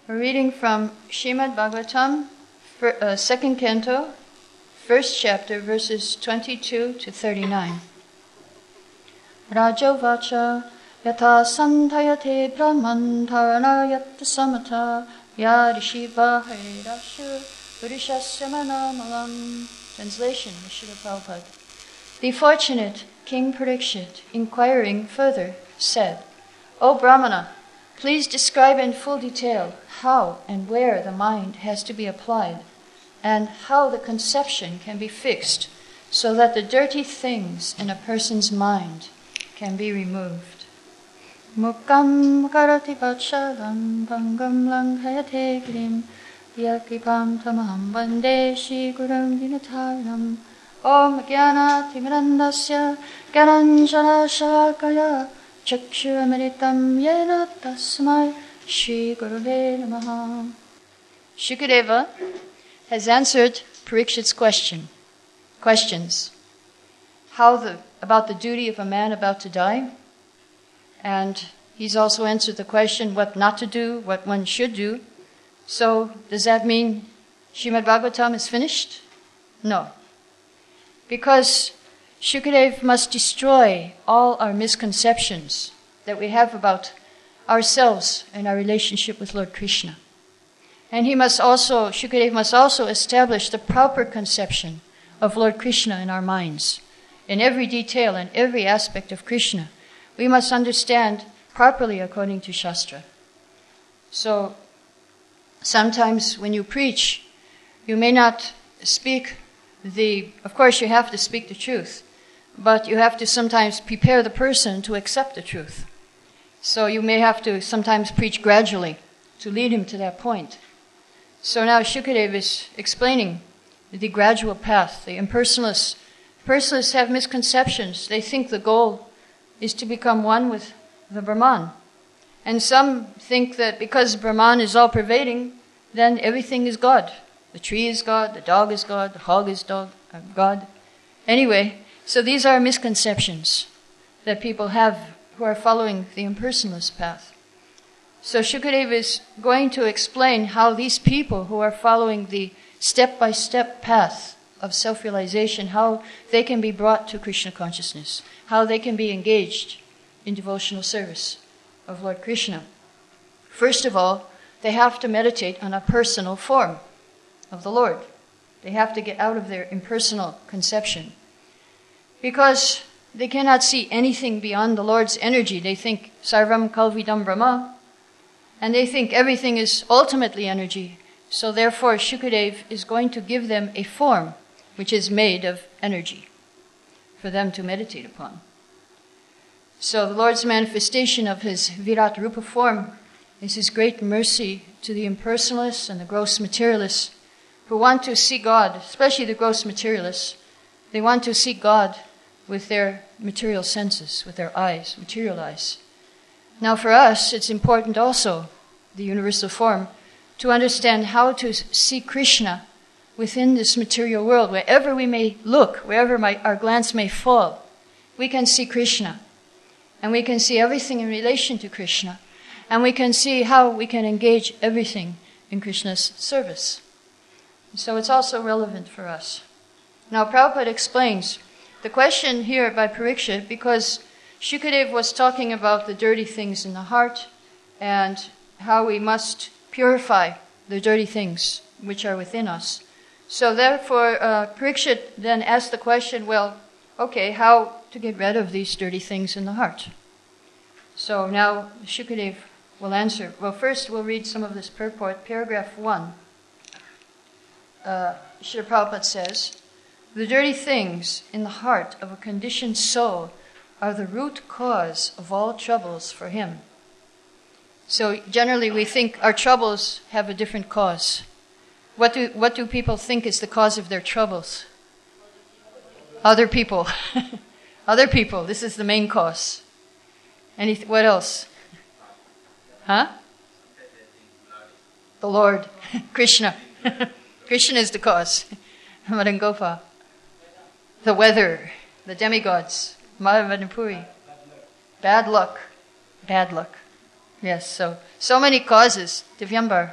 We're reading from Srimad Bhagavatam, second canto, first chapter, verses 22 to 39. Raja vacha yatha sandhayate brahman dharanayat samata yarishi vahirashu purishasya manamalam. Translation, Srila Prabhupada. The fortunate King Parikshit, inquiring further, said, O Brahmana, please describe in full detail how and where the mind has to be applied, and how the conception can be fixed so that the dirty things in a person's mind can be removed. Mukam karati vachalam bhangam langhayate grim yakipam tamaham vande shri gurum dinataranam om jnana timirandasya gyananjana shalakaya Chakshura-mritam yena tasmai Shri Gurave Namaha. Shukadeva has answered Parikshit's questions. About the duty of a man about to die. And he's also answered the question what not to do, what one should do. So, does that mean Srimad Bhagavatam is finished? No. Because Shukadeva must destroy all our misconceptions that we have about ourselves and our relationship with Lord Krishna. And Shukadeva must also establish the proper conception of Lord Krishna in our minds. In every detail and every aspect of Krishna, we must understand properly according to Shastra. So, sometimes when you preach, you may not speak of course you have to speak the truth, but you have to sometimes prepare the person to accept the truth. So you may have to sometimes preach gradually to lead him to that point. So now Shukadeva is explaining the gradual path. The impersonalists have misconceptions. They think the goal is to become one with the Brahman. And some think that because Brahman is all-pervading, then everything is God. The tree is God, the dog is God, the hog is God. Anyway, so these are misconceptions that people have who are following the impersonalist path. So Shukadeva is going to explain how these people who are following the step-by-step path of self-realization, how they can be brought to Krishna consciousness, how they can be engaged in devotional service of Lord Krishna. First of all, they have to meditate on a personal form of the Lord. They have to get out of their impersonal conception. Because they cannot see anything beyond the Lord's energy. They think Sarvam Kalvidam Brahma, and they think everything is ultimately energy. So therefore Shukadeva is going to give them a form which is made of energy for them to meditate upon. So the Lord's manifestation of his Virat Rupa form is his great mercy to the impersonalists and the gross materialists who want to see God, especially the gross materialists. They want to see God with their material senses, with their eyes, material eyes. Now for us, it's important also, the universal form, to understand how to see Krishna within this material world. Wherever we may look, wherever our glance may fall, we can see Krishna. And we can see everything in relation to Krishna. And we can see how we can engage everything in Krishna's service. So it's also relevant for us. Now Prabhupada explains the question here by Parikshit, because Shukadeva was talking about the dirty things in the heart and how we must purify the dirty things which are within us. So therefore, Parikshit then asked the question, well, okay, how to get rid of these dirty things in the heart? So now Shukadeva will answer. Well, first we'll read some of this purport. Paragraph 1. Srila Prabhupada says, the dirty things in the heart of a conditioned soul are the root cause of all troubles for him. So generally we think our troubles have a different cause. What do people think is the cause of their troubles? Other people. Other people. This is the main cause. What else? Huh? The Lord. Krishna. Krishna is the cause. Madan Gopal. The weather. The demigods. Madhavanapuri. Bad luck. Bad luck. Yes, so many causes. Divyambar.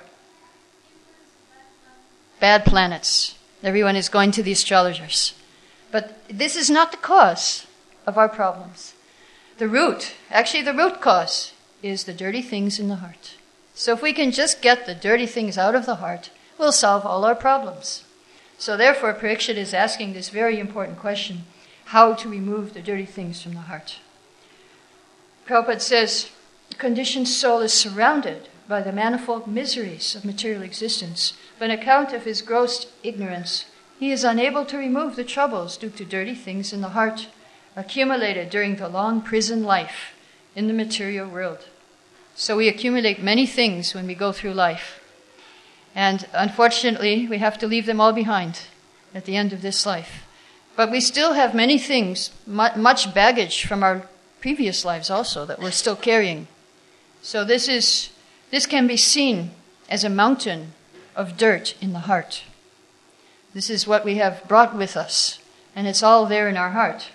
Bad planets. Everyone is going to the astrologers. But this is not the cause of our problems. The root cause is the dirty things in the heart. So if we can just get the dirty things out of the heart, we'll solve all our problems. So therefore, Parikshit is asking this very important question, how to remove the dirty things from the heart. Prabhupada says, the conditioned soul is surrounded by the manifold miseries of material existence. But on account of his gross ignorance, he is unable to remove the troubles due to dirty things in the heart, accumulated during the long prison life in the material world. So we accumulate many things when we go through life. And unfortunately, we have to leave them all behind at the end of this life. But we still have many things, much baggage from our previous lives also that we're still carrying. So this can be seen as a mountain of dirt in the heart. This is what we have brought with us, and it's all there in our heart.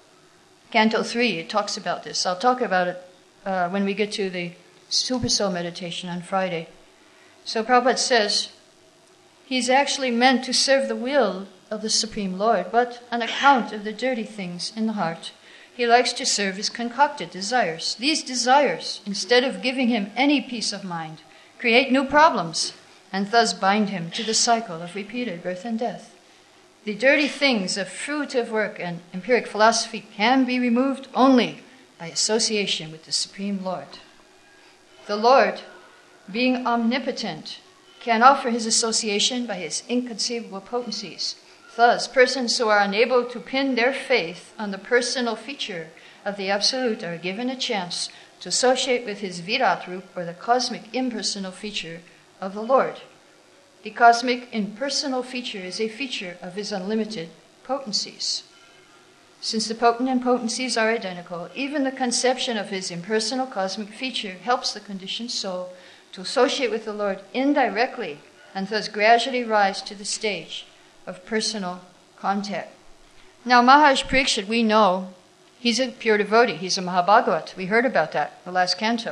Canto 3, it talks about this. I'll talk about it when we get to the Super Soul meditation on Friday. So Prabhupada says, he's actually meant to serve the will of the Supreme Lord, but on account of the dirty things in the heart, he likes to serve his concocted desires. These desires, instead of giving him any peace of mind, create new problems, and thus bind him to the cycle of repeated birth and death. The dirty things of fruitive work and empiric philosophy can be removed only by association with the Supreme Lord. The Lord, being omnipotent, can offer his association by his inconceivable potencies. Thus, persons who are unable to pin their faith on the personal feature of the Absolute are given a chance to associate with his Virat Rup, or the cosmic impersonal feature of the Lord. The cosmic impersonal feature is a feature of his unlimited potencies. Since the potent and potencies are identical, even the conception of his impersonal cosmic feature helps the conditioned soul to associate with the Lord indirectly and thus gradually rise to the stage of personal contact. Now, Maharaj Parikshit, we know, he's a pure devotee. He's a Mahabhagavat. We heard about that, the last canto.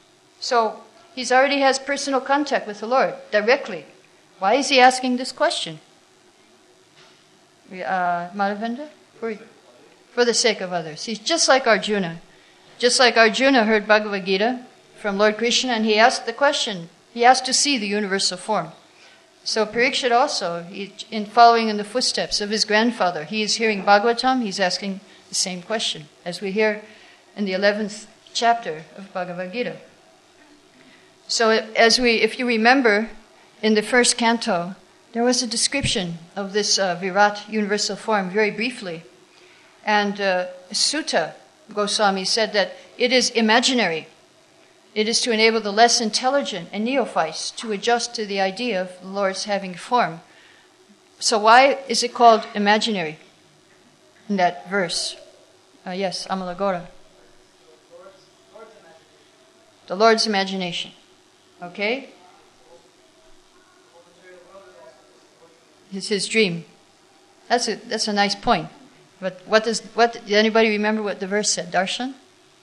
So, he already has personal contact with the Lord directly. Why is he asking this question? Madhavendra? For the sake of others. He's just like Arjuna. Just like Arjuna heard Bhagavad Gita from Lord Krishna, and he asked the question. He asked to see the universal form. So Parikshit also, in following in the footsteps of his grandfather, he is hearing Bhagavatam, he's asking the same question, as we hear in the 11th chapter of Bhagavad Gita. So if you remember, in the first canto, there was a description of this Virat universal form very briefly. And Sutta Goswami said that it is imaginary. It is to enable the less intelligent and neophytes to adjust to the idea of the Lord's having form. So why is it called imaginary in that verse? Yes, Amalagora. The Lord's imagination. Okay? It's his dream. That's a nice point. But did anybody remember what the verse said? Darshan?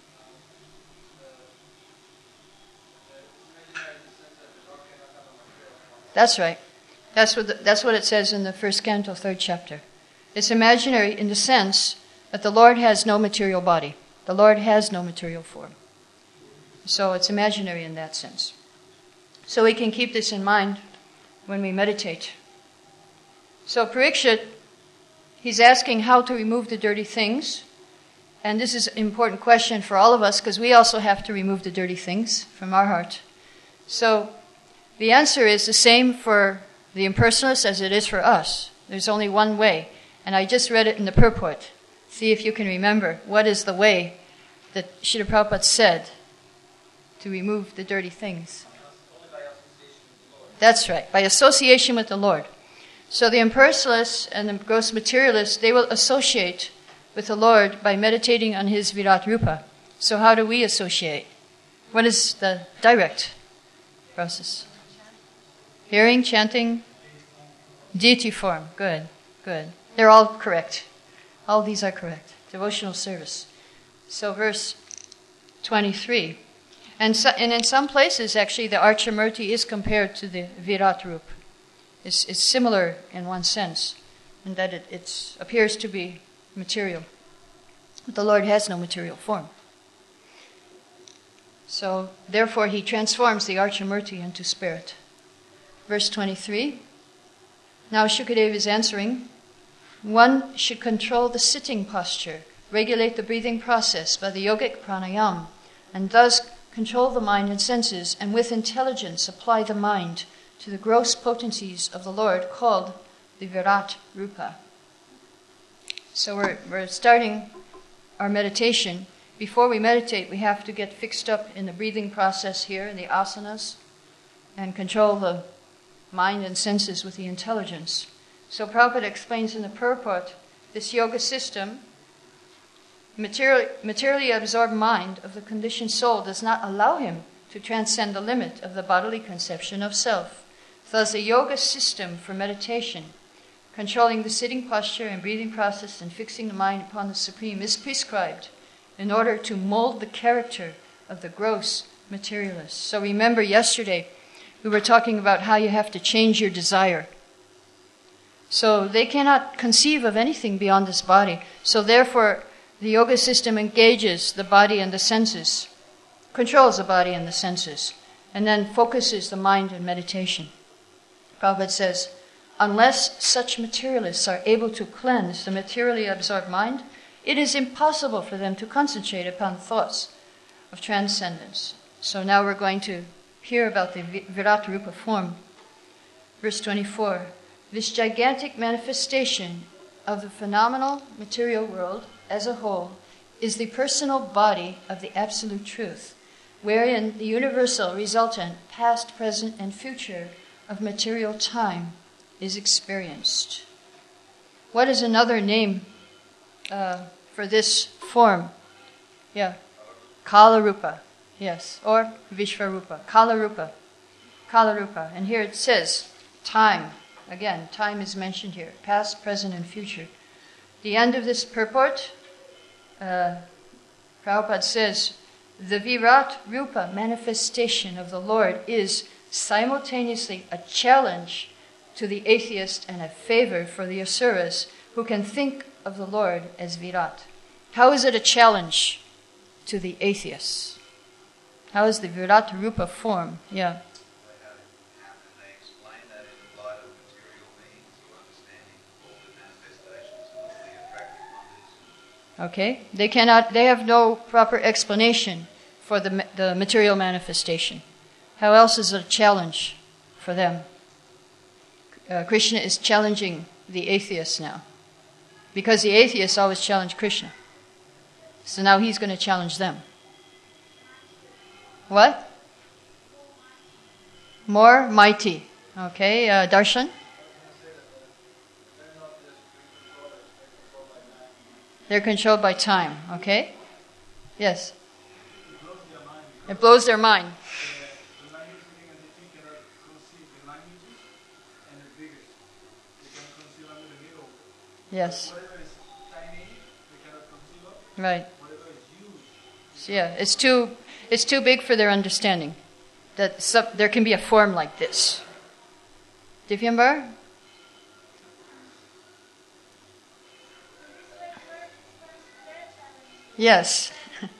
That's right. That's what it says in the first canto, 3rd chapter. It's imaginary in the sense that the Lord has no material body. The Lord has no material form. So it's imaginary in that sense. So we can keep this in mind when we meditate. So Parikshit, he's asking how to remove the dirty things. And this is an important question for all of us because we also have to remove the dirty things from our heart. So the answer is the same for the impersonalists as it is for us. There's only one way. And I just read it in the purport. See if you can remember what is the way that Srila Prabhupada said to remove the dirty things. That's right, by association with the Lord. So the impersonalists and the gross materialists, they will associate with the Lord by meditating on his Virat Rupa. So how do we associate? What is the direct process? Hearing, chanting, deity form. Good. They're all correct. All these are correct. Devotional service. So verse 23. And in some places, actually, the Archamurti is compared to the Virat Rupa. It's similar in one sense, in that it appears to be material. But the Lord has no material form. So, therefore, he transforms the Archamurti into spirit. Verse 23. Now Shukadeva is answering, one should control the sitting posture, regulate the breathing process by the yogic pranayama, and thus control the mind and senses, and with intelligence apply the mind to the gross potencies of the Lord, called the Virat Rupa. So we're starting our meditation. Before we meditate, we have to get fixed up in the breathing process here, in the asanas, and control the mind and senses with the intelligence. So Prabhupada explains in the purport, this yoga system, materially absorbed mind of the conditioned soul does not allow him to transcend the limit of the bodily conception of self. Thus, a yoga system for meditation, controlling the sitting posture and breathing process and fixing the mind upon the Supreme, is prescribed in order to mold the character of the gross materialist. So remember yesterday, we were talking about how you have to change your desire. So they cannot conceive of anything beyond this body. So therefore, the yoga system engages the body and the senses, controls the body and the senses, and then focuses the mind in meditation. Prabhupada says, unless such materialists are able to cleanse the materially absorbed mind, it is impossible for them to concentrate upon thoughts of transcendence. So now we're going to hear about the Virat Rupa form. Verse 24. This gigantic manifestation of the phenomenal material world as a whole is the personal body of the Absolute Truth, wherein the universal resultant, past, present, and future of material time is experienced. What is another name for this form? Yeah, Kalarupa. Yes, or Vishvarupa. Kalarupa. Kalarupa. And here it says time. Again, time is mentioned here. Past, present, and future. The end of this purport, Prabhupada says, the Virat Rupa manifestation of the Lord is simultaneously a challenge to the atheist and a favor for the asuras who can think of the Lord as Virat. How is it a challenge to the atheists? How is the Virat Rupa form? Yeah. Okay, they have no proper explanation for the material manifestation. How else is it a challenge for them? Krishna is challenging the atheists now. Because the atheists always challenge Krishna. So now he's going to challenge them. What? More mighty. Okay, Darshan? They're controlled by time, okay? Yes. It blows their mind. Yes. Right. So yeah, it's too big for their understanding. That there can be a form like this. Divyambar? Yes.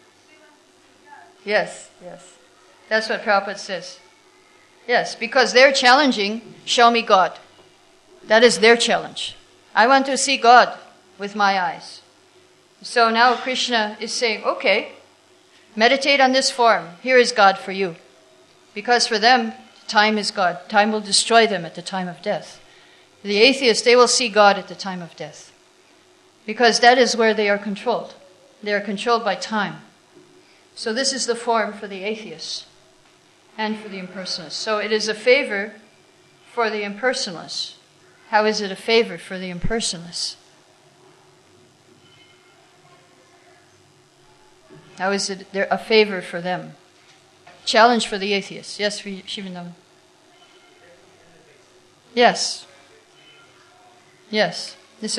Yes. That's what Prabhupada says. Yes, because they're challenging, show me God. That is their challenge. I want to see God with my eyes. So now Krishna is saying, okay, meditate on this form. Here is God for you. Because for them, time is God. Time will destroy them at the time of death. The atheists, they will see God at the time of death. Because that is where they are controlled. They are controlled by time. So this is the form for the atheists and for the impersonalists. So it is a favor for the impersonalists. How is it a favor for the impersonalists? How is it a favor for them? Challenge for the atheists. Yes, Shivananda. Yes. Yes. It's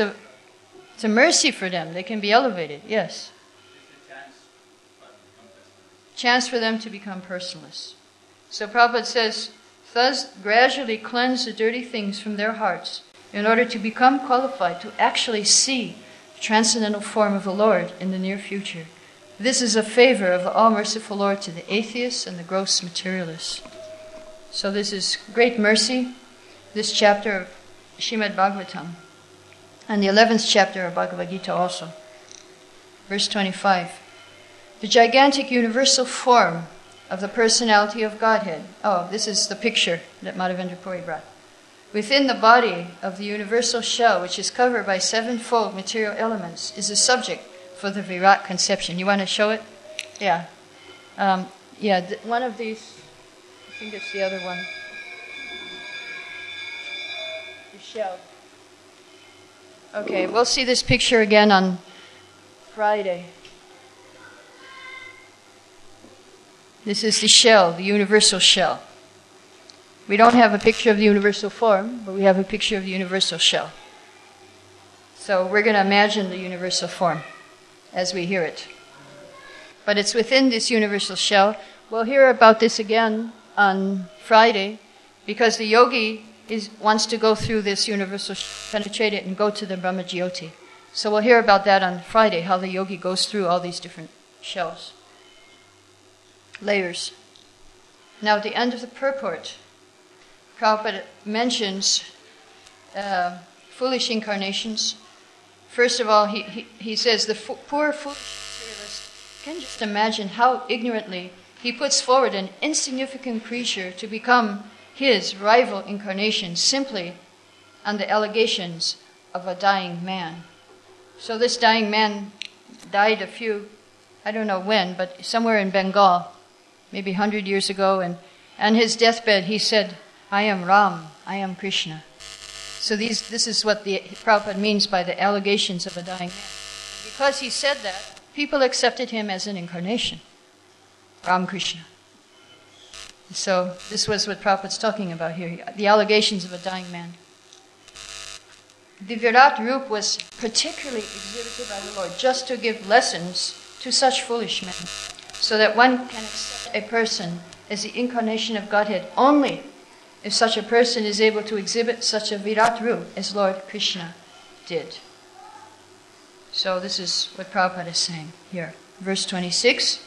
a mercy for them. They can be elevated. Yes. chance for them to become personalists. So Prabhupada says, thus gradually cleanse the dirty things from their hearts in order to become qualified to actually see the transcendental form of the Lord in the near future. This is a favor of the all-merciful Lord to the atheists and the gross materialists. So this is great mercy, this chapter of Srimad Bhagavatam, and the 11th chapter of Bhagavad Gita also. Verse 25. The gigantic universal form of the personality of Godhead. Oh, this is the picture that Madhavendra Puri brought. Within the body of the universal shell, which is covered by sevenfold material elements, is a subject for the Virat conception. You want to show it? Yeah. One of these, I think it's the other one. The shell. Okay, we'll see this picture again on Friday. This is the shell, the universal shell. We don't have a picture of the universal form, but we have a picture of the universal shell. So we're going to imagine the universal form as we hear it. But it's within this universal shell. We'll hear about this again on Friday, because the yogi wants to go through this universal shell, penetrate it, and go to the Brahmajyoti. So we'll hear about that on Friday, how the yogi goes through all these different shells. Layers. Now at the end of the purport, Prabhupada mentions foolish incarnations. First of all, he says the poor foolish materialist can just imagine how ignorantly he puts forward an insignificant creature to become his rival incarnation simply on the allegations of a dying man. So this dying man died I don't know when, but somewhere in Bengal, maybe 100 years ago, and on his deathbed he said, I am Ram, I am Krishna. So this is what the Prabhupada means by the allegations of a dying man. And because he said that, people accepted him as an incarnation, Ram Krishna. So this was what Prabhupada's talking about here, the allegations of a dying man. The Virat Rup was particularly exhibited by the Lord just to give lessons to such foolish men, so that one can accept a person as the incarnation of Godhead only if such a person is able to exhibit such a Virat Rup as Lord Krishna did. So this is what Prabhupada is saying here. Verse 26.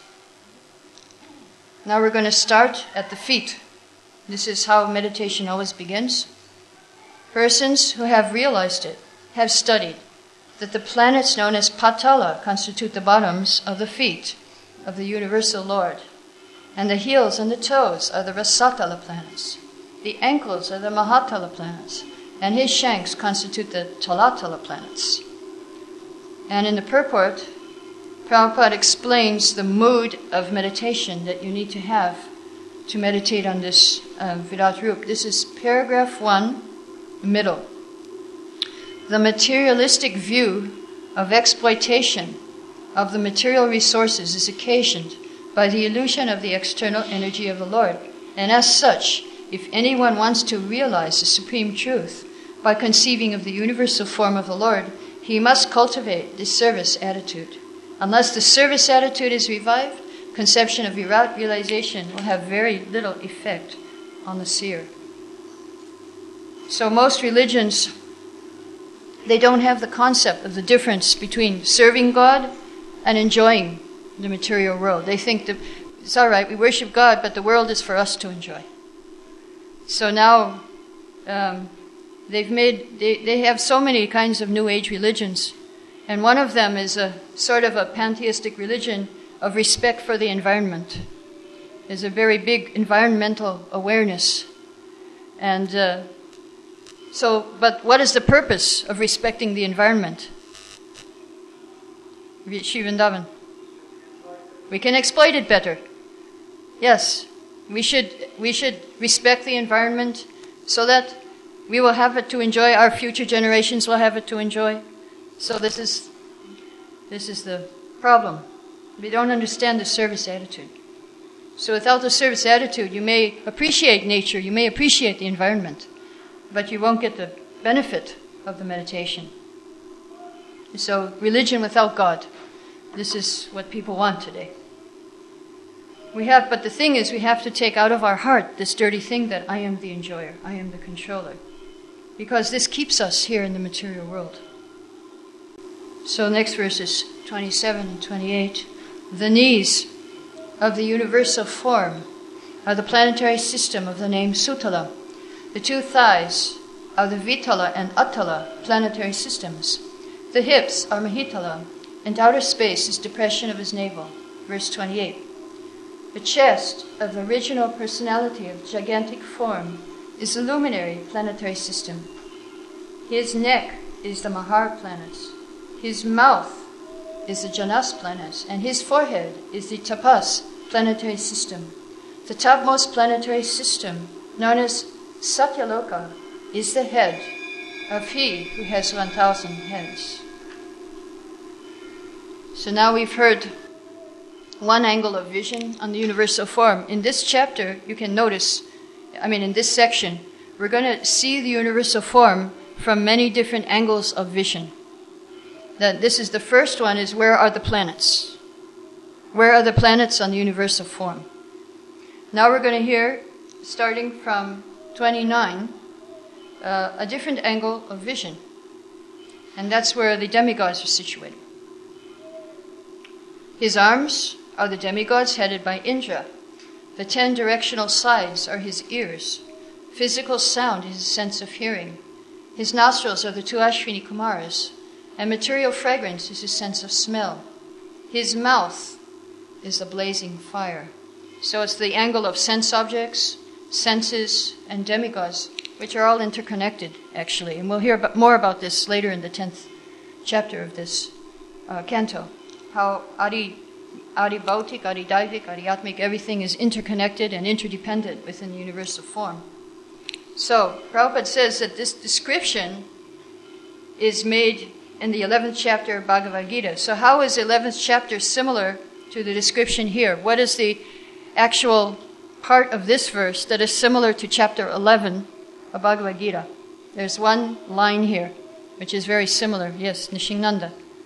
Now we're going to start at the feet. This is how meditation always begins. Persons who have realized it have studied that the planets known as Patala constitute the bottoms of the feet of the universal Lord, and the heels and the toes are the Rasatala planets. The ankles are the Mahatala planets, and his shanks constitute the Talatala planets. And in the purport, Prabhupada explains the mood of meditation that you need to have to meditate on this Virat Rup. This is paragraph 1, middle. The materialistic view of exploitation of the material resources is occasioned by the illusion of the external energy of the Lord. And as such, if anyone wants to realize the supreme truth by conceiving of the universal form of the Lord, he must cultivate this service attitude. Unless the service attitude is revived, conception of Virat realization will have very little effect on the seer. So most religions, they don't have the concept of the difference between serving God and enjoying the material world. They think that it's all right, we worship God, but the world is for us to enjoy. So now they have so many kinds of New Age religions, and one of them is a sort of a pantheistic religion of respect for the environment. There's a very big environmental awareness. And but what is the purpose of respecting the environment? Shri Vrindavan. We can exploit it better. Yes, we should respect the environment so that we will have it to enjoy, our future generations will have it to enjoy. So this is the problem. We don't understand the service attitude. So without the service attitude, you may appreciate nature, you may appreciate the environment, but you won't get the benefit of the meditation. So religion without God, this is what people want today. But the thing is, we have to take out of our heart this dirty thing that I am the enjoyer, I am the controller. Because this keeps us here in the material world. So next verses 27 and 28. The knees of the universal form are the planetary system of the name Sutala. The two thighs are the Vitala and Attala planetary systems. The hips are Mahitala, and outer space is depression of his navel. Verse 28. The chest of the original personality of gigantic form is the luminary planetary system. His neck is the Mahar planets. His mouth is the Janas planets, and his forehead is the Tapas planetary system. The topmost planetary system, known as Satyaloka, is the head of he who has 1,000 heads. So now we've heard one angle of vision on the universal form. In this chapter, you can notice, in this section, we're going to see the universal form from many different angles of vision. This is the first one, is where are the planets? Where are the planets on the universal form? Now we're going to hear, starting from 29, a different angle of vision. And that's where the demigods are situated. His arms are the demigods headed by Indra. The 10 directional sides are his ears. Physical sound is his sense of hearing. His nostrils are the 2 Ashwini Kumaras, and material fragrance is his sense of smell. His mouth is the blazing fire. So it's the angle of sense objects, senses, and demigods, which are all interconnected, actually. And we'll hear more about this later in the 10th chapter of this canto. How Adi Bhautik, Adi Daivik, Adi Atmik, everything is interconnected and interdependent within the universal form. So, Prabhupada says that this description is made in the 11th chapter of Bhagavad Gita. So how is the 11th chapter similar to the description here? What is the actual part of this verse that is similar to chapter 11 of Bhagavad Gita? There's one line here, which is very similar. Yes, Nishingnanda.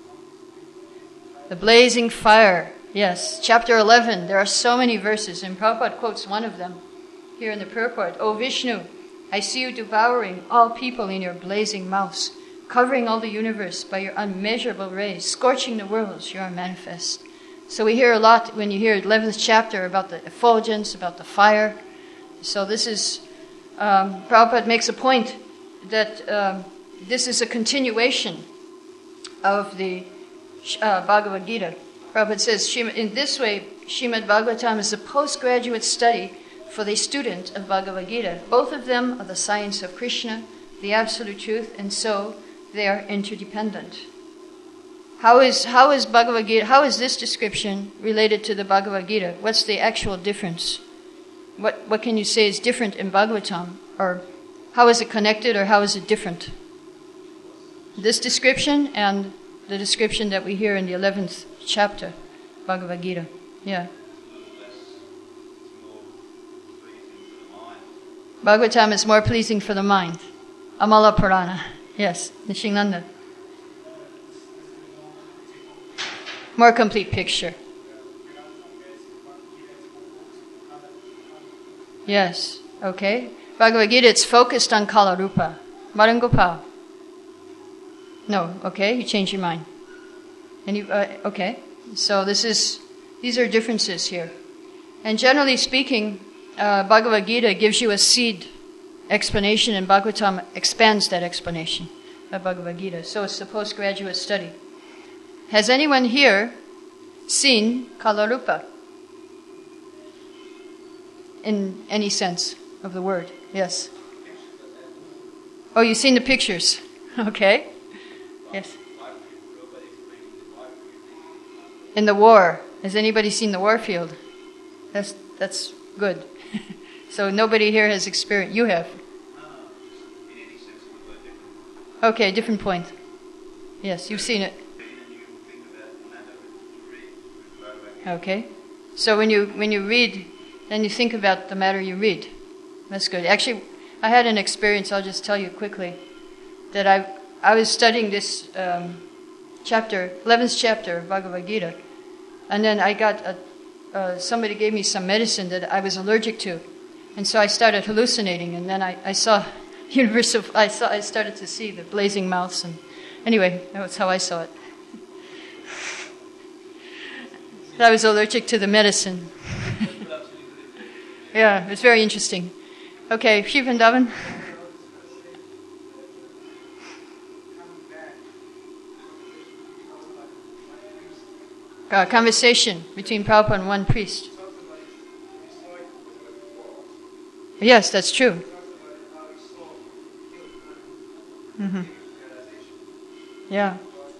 The blazing fire. Yes, chapter 11. There are so many verses, and Prabhupada quotes one of them here in the purport. O Vishnu, I see you devouring all people in your blazing mouths, covering all the universe by your unmeasurable rays, scorching the worlds, you are manifest. So we hear a lot when you hear 11th chapter about the effulgence, about the fire. So this is, Prabhupada makes a point that this is a continuation of the Bhagavad Gita. Prabhupada says, in this way, Srimad Bhagavatam is a postgraduate study for the student of Bhagavad Gita. Both of them are the science of Krishna, the absolute truth, and so they are interdependent. How is Bhagavad Gita? How is this description related to the Bhagavad Gita? What's the actual difference? What can you say is different in Bhagavatam? Or how is it connected, or how is it different? This description and the description that we hear in the 11th chapter, Bhagavad Gita. Yeah. Bhagavatam is more pleasing for the mind. Amala Purana. Yes, Nishingnanda. More complete picture. Yes, okay. Bhagavad Gita, it's focused on Kala Rupa. Madan Gopal. No, okay, you change your mind. And okay. So these are differences here. And generally speaking, Bhagavad Gita gives you a seed explanation, and Bhagavatam expands that explanation of Bhagavad Gita. So it's the postgraduate study. Has anyone here seen Kala Rupa? In any sense of the word? Yes. Oh, you've seen the pictures. Okay. Yes. In the war. Has anybody seen the war field? That's good. So nobody here has experienced. You have. Okay, different point. Yes, you've seen it. Okay. So when you read, then you think about the matter you read. That's good. Actually, I had an experience, I'll just tell you quickly, that I was studying this 11th chapter of Bhagavad Gita, and then I got somebody gave me some medicine that I was allergic to. And so I started hallucinating, and then I saw I started to see the blazing mouths, and anyway, that was how I saw it. I was allergic to the medicine. Yeah, it was very interesting. Okay, Shri Vrindavan. Conversation between Prabhupada and one priest. Yes, that's true. Mm-hmm. Yeah.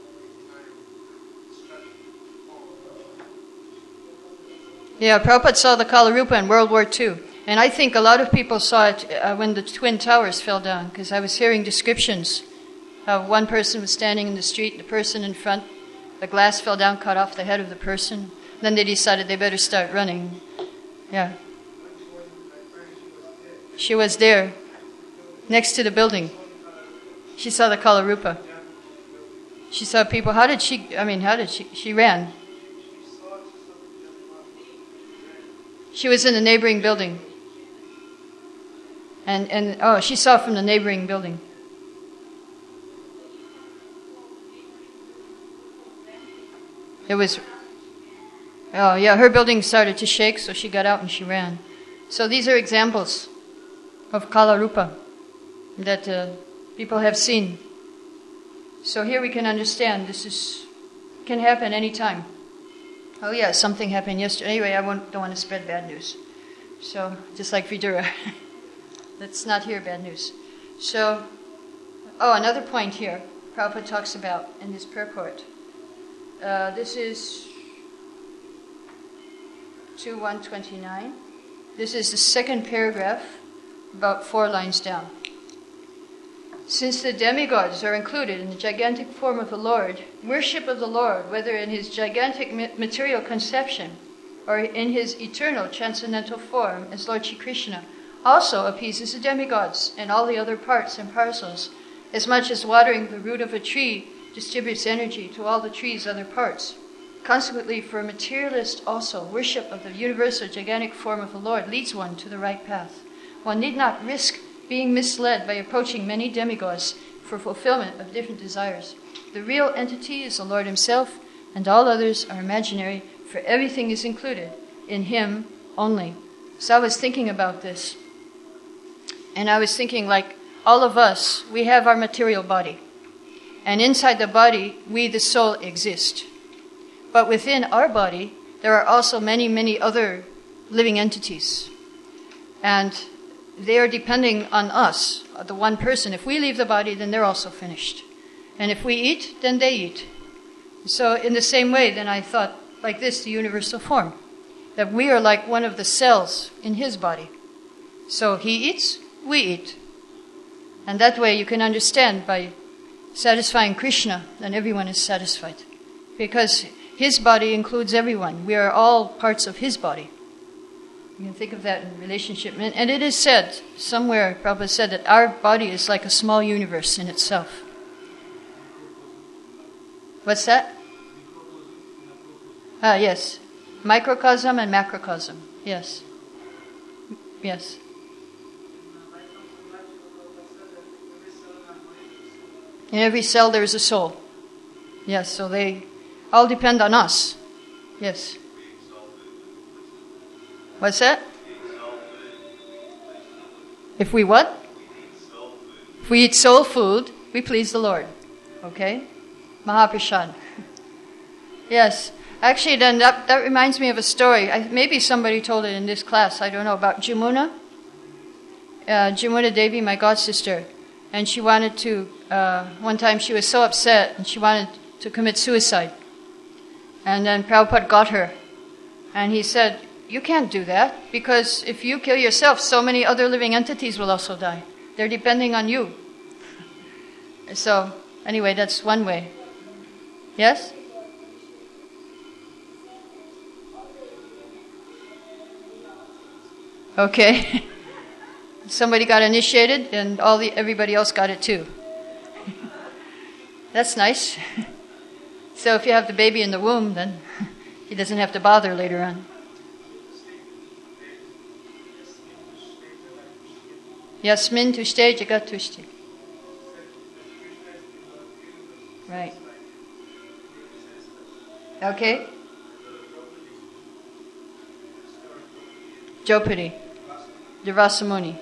Yeah, Prabhupada saw the Kala Rupa in World War II. And I think a lot of people saw it when the Twin Towers fell down, because I was hearing descriptions of one person was standing in the street, the person in front, the glass fell down, cut off the head of the person. Then they decided they better start running. Yeah. She was there, next to the building. She saw the Kala Rupa. She saw people. She ran. She was in the neighboring building. And she saw from the neighboring building. It was, her building started to shake, so she got out and she ran. So these are examples of Kala Rupa that people have seen. So here we can understand can happen anytime. Oh yeah, something happened yesterday. Anyway, don't want to spread bad news. So, just like Vidura. Let's not hear bad news. So, another point here Prabhupada talks about in his purport. This is 2.129. This is the second paragraph, about 4 lines down. Since the demigods are included in the gigantic form of the Lord, worship of the Lord, whether in his gigantic material conception or in his eternal transcendental form as Lord Shri Krishna, also appeases the demigods and all the other parts and parcels, as much as watering the root of a tree distributes energy to all the tree's other parts. Consequently, for a materialist also, worship of the universal gigantic form of the Lord leads one to the right path. One need not risk being misled by approaching many demigods for fulfillment of different desires. The real entity is the Lord himself, and all others are imaginary, for everything is included in him only. So I was thinking about this, and I was thinking, like all of us, we have our material body. And inside the body, we, the soul, exist. But within our body, there are also many, many other living entities. And they are depending on us, the one person. If we leave the body, then they're also finished. And if we eat, then they eat. So in the same way, then I thought, like this, the universal form, that we are like one of the cells in his body. So he eats, we eat. And that way you can understand, by satisfying Krishna, then everyone is satisfied. Because his body includes everyone. We are all parts of his body. You can think of that in relationship. And it is said, somewhere Prabhupada said, that our body is like a small universe in itself. What's that? Yes. Microcosm and macrocosm. Yes. Yes. In every cell there is a soul. Yes, so they all depend on us. Yes. What's that? If we what? If we eat soul food, we please the Lord. Okay? Mahaprasad. Yes. Actually, then that reminds me of a story. Maybe somebody told it in this class. I don't know. About Jamuna. Jamuna Devi, my god sister. And she wanted to, one time she was so upset and she wanted to commit suicide. And then Prabhupada got her. And he said, you can't do that, because if you kill yourself, so many other living entities will also die. They're depending on you. So, anyway, that's one way. Yes? Okay. Somebody got initiated, and everybody else got it too. That's nice. So if you have the baby in the womb, then he doesn't have to bother later on. Yasmin tushte jagat tushte. Right. Okay. Draupadi. The Rasamuni.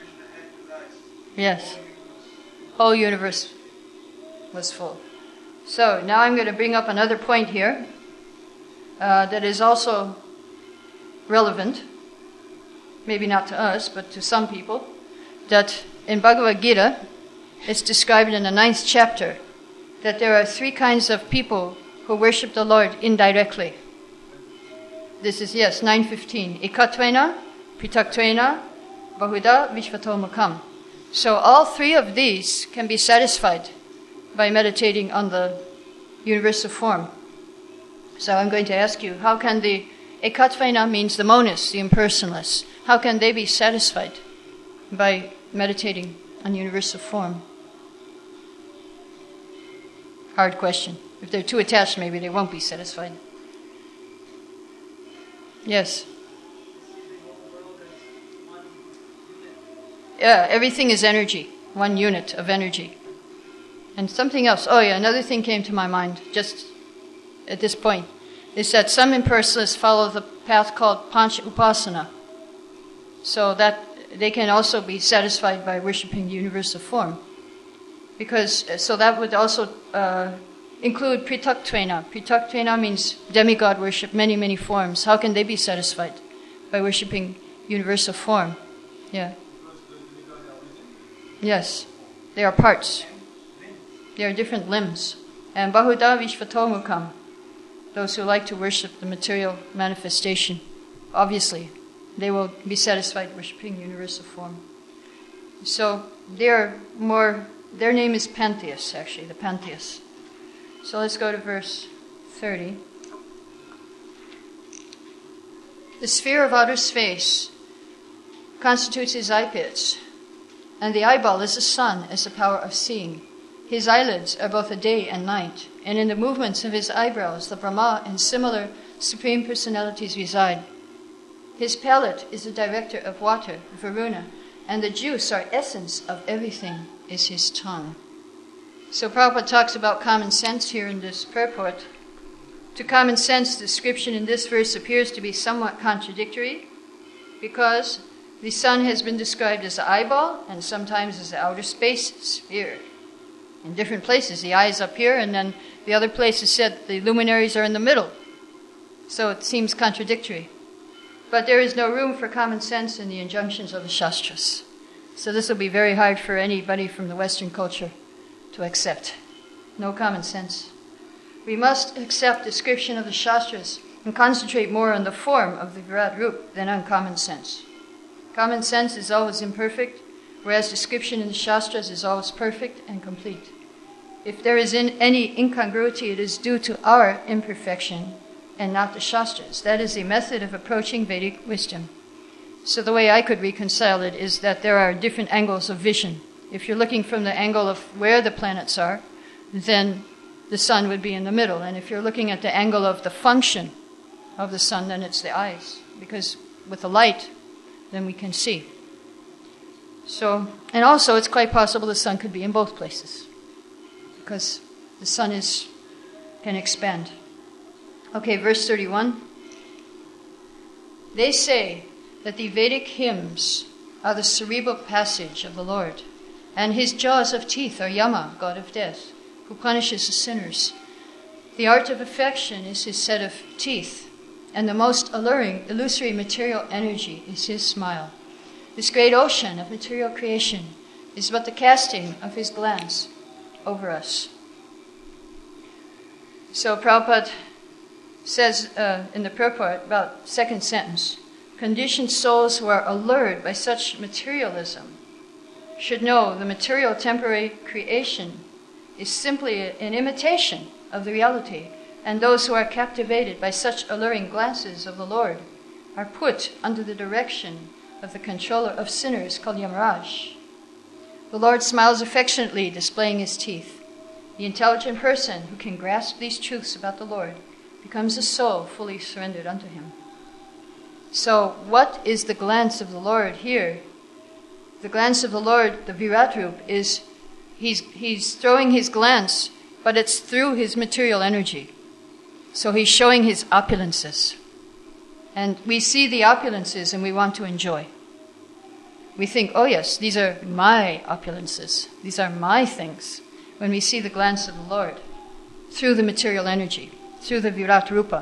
Yes. Whole universe was full. So now I'm going to bring up another point here that is also relevant, maybe not to us, but to some people, that in Bhagavad Gita, it's described in the 9th chapter that there are 3 kinds of people who worship the Lord indirectly. This is, 9:15. Ekatvena, Pritaktvena, Bahuda, Vishvatomukam. So all 3 of these can be satisfied by meditating on the universal form. So I'm going to ask you, how can the Ekatvena means the monists, the impersonalists, how can they be satisfied by meditating on universal form? Hard question. If they're too attached, maybe they won't be satisfied. Yes. Yeah, everything is energy, 1 unit of energy. And something else. Oh yeah, another thing came to my mind just at this point, is that some impersonalists follow the path called Pancha Upasana, so that they can also be satisfied by worshipping the universal form. So that would also include Pritaktvena. Pritaktvena means demigod worship, many, many forms. How can they be satisfied? By worshipping universal form. Yeah. Yes. They are parts. They are different limbs. And Bahuda Vishvatomukam, those who like to worship the material manifestation, obviously, they will be satisfied worshipping universal form. So their name is Pantheists, actually, the Pantheists. So let's go to verse 30. The sphere of outer space constitutes his eye pits, and the eyeball is the sun as the power of seeing. His eyelids are both a day and night, and in the movements of his eyebrows the Brahma and similar supreme personalities reside. His palate is the director of water, Varuna, and the juice or essence of everything is his tongue. So Prabhupada talks about common sense here in this purport. To common sense, the description in this verse appears to be somewhat contradictory, because the sun has been described as the eyeball and sometimes as the outer space sphere. In different places, the eye is up here, and then the other place is said the luminaries are in the middle. So it seems contradictory. But there is no room for common sense in the injunctions of the Shastras. So this will be very hard for anybody from the Western culture to accept. No common sense. We must accept description of the Shastras and concentrate more on the form of the Virat Rup than on common sense. Common sense is always imperfect, whereas description in the Shastras is always perfect and complete. If there is any incongruity, it is due to our imperfection and not the Shastras. That is the method of approaching Vedic wisdom. So the way I could reconcile it is that there are different angles of vision. If you're looking from the angle of where the planets are, then the sun would be in the middle. And if you're looking at the angle of the function of the sun, then it's the eyes. Because with the light, then we can see. So, and also it's quite possible the sun could be in both places, because the sun can expand. Okay, verse 31. They say that the Vedic hymns are the cerebral passage of the Lord, and his jaws of teeth are Yama, god of death, who punishes the sinners. The art of affection is his set of teeth, and the most alluring, illusory material energy is his smile. This great ocean of material creation is but the casting of his glance over us. So Prabhupada says in the purport about second sentence, conditioned souls who are allured by such materialism should know the material temporary creation is simply an imitation of the reality, and those who are captivated by such alluring glances of the Lord are put under the direction of the controller of sinners called Yamaraj. The Lord smiles affectionately, displaying his teeth. The intelligent person who can grasp these truths about the Lord becomes a soul fully surrendered unto him. So what is the glance of the Lord here? the glance of the Lord, the Virat Rupa, is he's throwing his glance, but it's through his material energy. So he's showing his opulences. And we see the opulences and we want to enjoy. We think, oh yes, these are my opulences. These are my things. When we see the glance of the Lord through the material energy, through the Virat Rupa.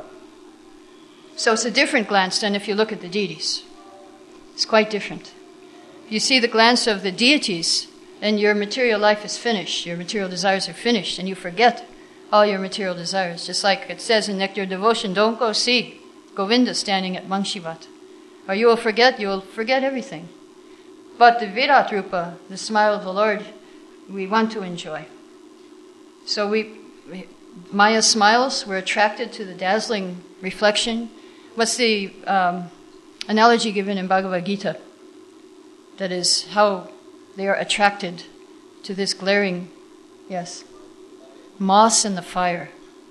So it's a different glance than if you look at the deities. It's quite different. If you see the glance of the deities, then your material life is finished. Your material desires are finished, and you forget all your material desires. Just like it says in Nectar Devotion, don't go see Govinda standing at Mangshivat, or you will forget everything. But the Virat Rupa, the smile of the Lord, we want to enjoy. So Maya smiles, we're attracted to the dazzling reflection. What's the analogy given in Bhagavad Gita? That is how they are attracted to this glaring, yes, moss in the fire.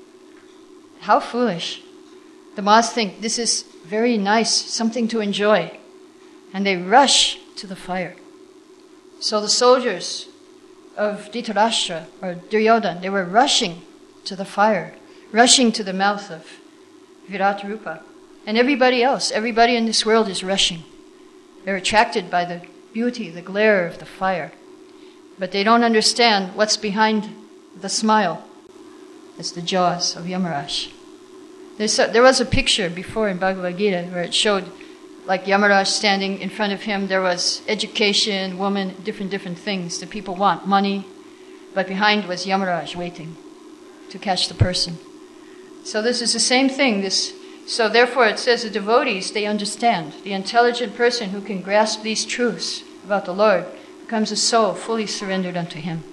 How foolish. The moths think this is very nice, something to enjoy. And they rush to the fire. So the soldiers of Dhritarashtra or Duryodhana, they were rushing to the fire, rushing to the mouth of Virat Rupa. And everybody else, everybody in this world is rushing. They're attracted by the beauty, the glare of the fire. But they don't understand what's behind the smile. It's the jaws of Yamaraj. There was a picture before in Bhagavad Gita where it showed like Yamaraj standing in front of him. There was education, woman, different things that people want, money. But behind was Yamaraj waiting to catch the person. So this is the same thing. So therefore it says the devotees, they understand. The intelligent person who can grasp these truths about the Lord becomes a soul fully surrendered unto Him.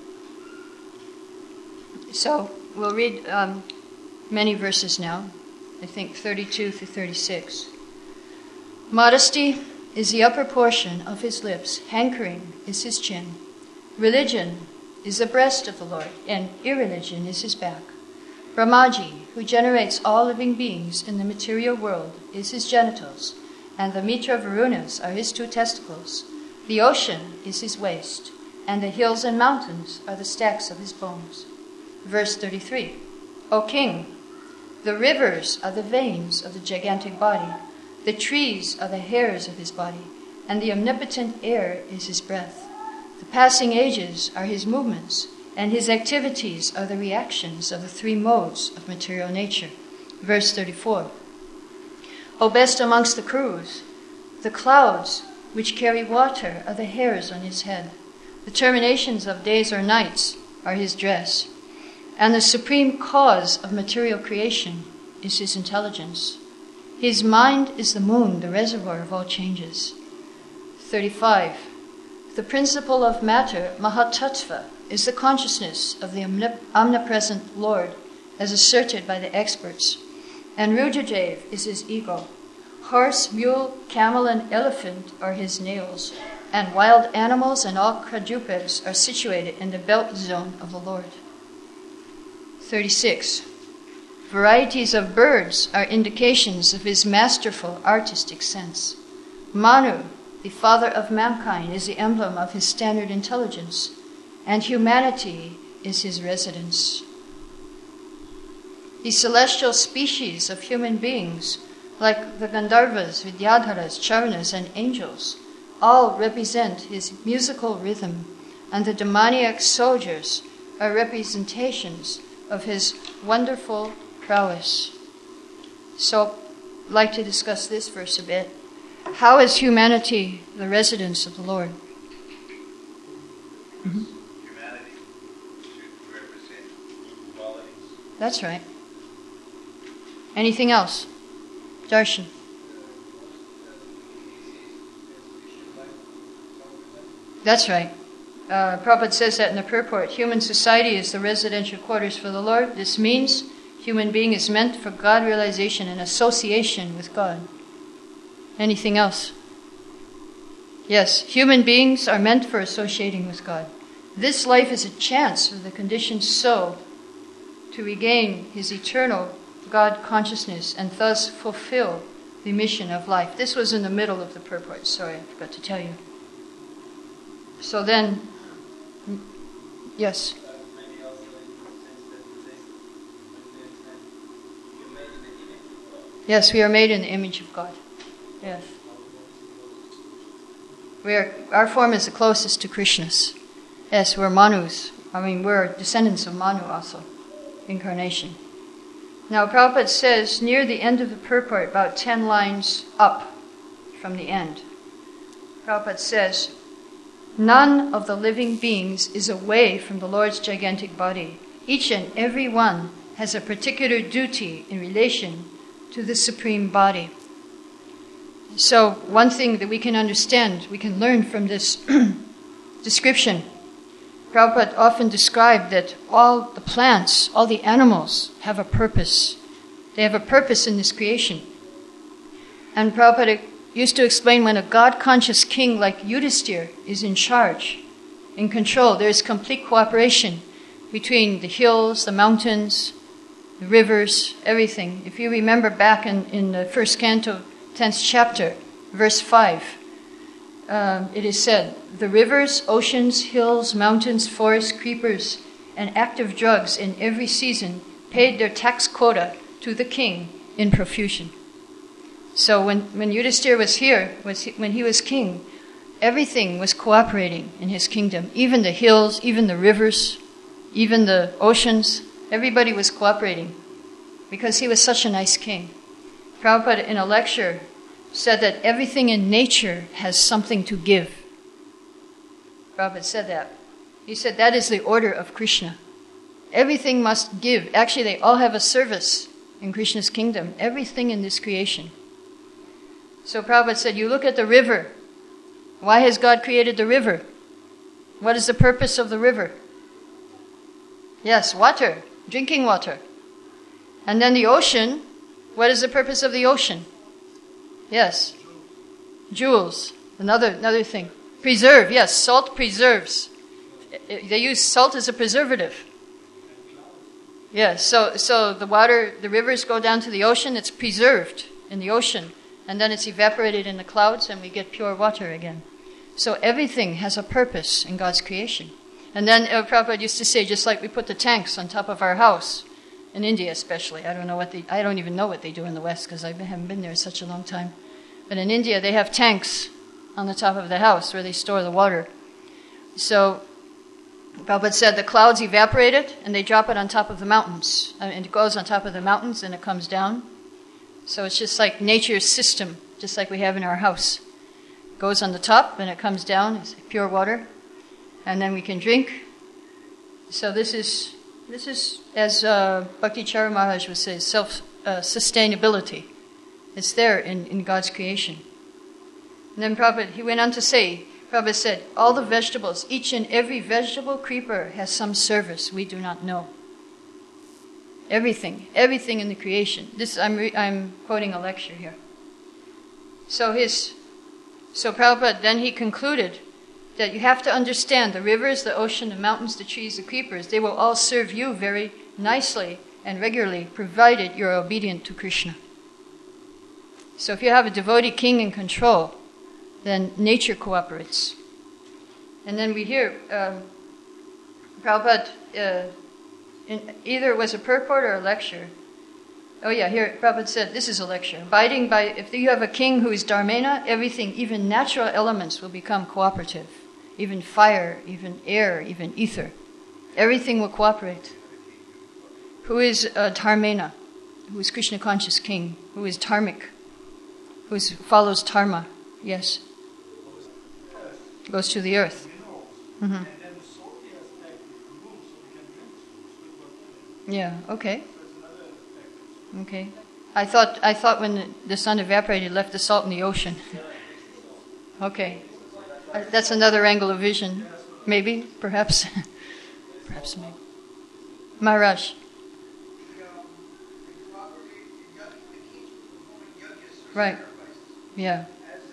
So we'll read many verses now. I think 32 through 36. Modesty is the upper portion of his lips. Hankering is his chin. Religion is the breast of the Lord, and irreligion is his back. Brahmaji, who generates all living beings in the material world, is his genitals, and the Mitra Varunas are his two testicles. The ocean is his waist, and the hills and mountains are the stacks of his bones. Verse 33. O king, the rivers are the veins of the gigantic body, the trees are the hairs of his body, and the omnipotent air is his breath. The passing ages are his movements, and his activities are the reactions of the three modes of material nature. Verse 34. O best amongst the crews, the clouds which carry water are the hairs on his head. The terminations of days or nights are his dress. And the supreme cause of material creation is his intelligence. His mind is the moon, the reservoir of all changes. 35. The principle of matter, Mahatattva, is the consciousness of the omnipresent Lord, as asserted by the experts. And Rudradev is his ego. Horse, mule, camel, and elephant are his nails. And wild animals and all quadrupeds are situated in the belt zone of the Lord. 36. Varieties of birds are indications of his masterful artistic sense. Manu, the father of mankind, is the emblem of his standard intelligence, and humanity is his residence. The celestial species of human beings, like the Gandharvas, Vidyadharas, Charanas, and angels, all represent his musical rhythm, and the demoniac soldiers are representations of his wonderful prowess. So, I'd like to discuss this verse a bit. How is humanity the residence of the Lord? Mm-hmm. Humanity should represent qualities. That's right. Anything else? Darshan. That's right. Prabhupada says that in the purport. Human society is the residential quarters for the Lord. This means human being is meant for God realization and association with God. Anything else? Yes, human beings are meant for associating with God. This life is a chance for the conditioned soul to regain his eternal God consciousness and thus fulfill the mission of life. This was in the middle of the purport. Sorry, I forgot to tell you. So then, yes. Maybe also in the sense that today, when there is you're made in the image of God. Yes, we are made in the image of God. Yes. Our form is the closest to Krishna's. Yes, we're Manus. We're descendants of Manu also, incarnation. Now, Prabhupada says near the end of the purport, about 10 lines up from the end, Prabhupada says, none of the living beings is away from the Lord's gigantic body. Each and every one has a particular duty in relation to the Supreme Body. So, one thing that we can understand, we can learn from this description, Prabhupada often described that all the plants, all the animals have a purpose. They have a purpose in this creation. And Prabhupada used to explain when a God-conscious king like Yudhisthira is in charge, in control, there is complete cooperation between the hills, the mountains, the rivers, everything. If you remember back in the first canto, 10th chapter, verse 5, it is said, the rivers, oceans, hills, mountains, forests, creepers, and active drugs in every season paid their tax quota to the king in profusion. So when Yudhisthira was here, when he was king, everything was cooperating in his kingdom. Even the hills, even the rivers, even the oceans, everybody was cooperating because he was such a nice king. Prabhupada in a lecture said that everything in nature has something to give. Prabhupada said that. He said that is the order of Krishna. Everything must give. Actually, they all have a service in Krishna's kingdom. Everything in this creation. So Prabhupada said, you look at the river. Why has God created the river? What is the purpose of the river? Yes, water, drinking water. And then the ocean, what is the purpose of the ocean? Yes, jewels, another thing. Preserve, yes, salt preserves. They use salt as a preservative. Yes, so the water, the rivers go down to the ocean, it's preserved in the ocean. And then it's evaporated in the clouds and we get pure water again. So everything has a purpose in God's creation. And then Prabhupada used to say, just like we put the tanks on top of our house, in India especially. I don't even know what they do in the West because I haven't been there such a long time. But in India they have tanks on the top of the house where they store the water. So Prabhupada said the clouds evaporate it and they drop it on top of the mountains. And it goes on top of the mountains and it comes down. So it's just like nature's system, just like we have in our house. It goes on the top and it comes down, it's pure water, and then we can drink. So this is as Bhakti Charu Maharaj would say, self-sustainability. It's there in God's creation. And then Prabhupada, he went on to say, Prabhupada said, all the vegetables, each and every vegetable creeper has some service we do not know. Everything in the creation. This I'm quoting a lecture here. So Prabhupada, then he concluded that you have to understand the rivers, the ocean, the mountains, the trees, the creepers, they will all serve you very nicely and regularly, provided you're obedient to Krishna. So if you have a devotee king in control, then nature cooperates. And then we hear Prabhupada, either it was a purport or a lecture. Oh yeah, here Prabhupada said, this is a lecture. If you have a king who is Dharmena, everything, even natural elements will become cooperative. Even fire, even air, even ether. Everything will cooperate. Who is Dharmena? Who is Krishna conscious king? Who is dharmic? Who follows dharma? Yes. Goes to the earth. Mm-hmm. Yeah, okay. Okay. I thought when the sun evaporated, it left the salt in the ocean. Okay. That's another angle of vision. Maybe, perhaps. Perhaps, maybe. Maharaj. Right. Yeah.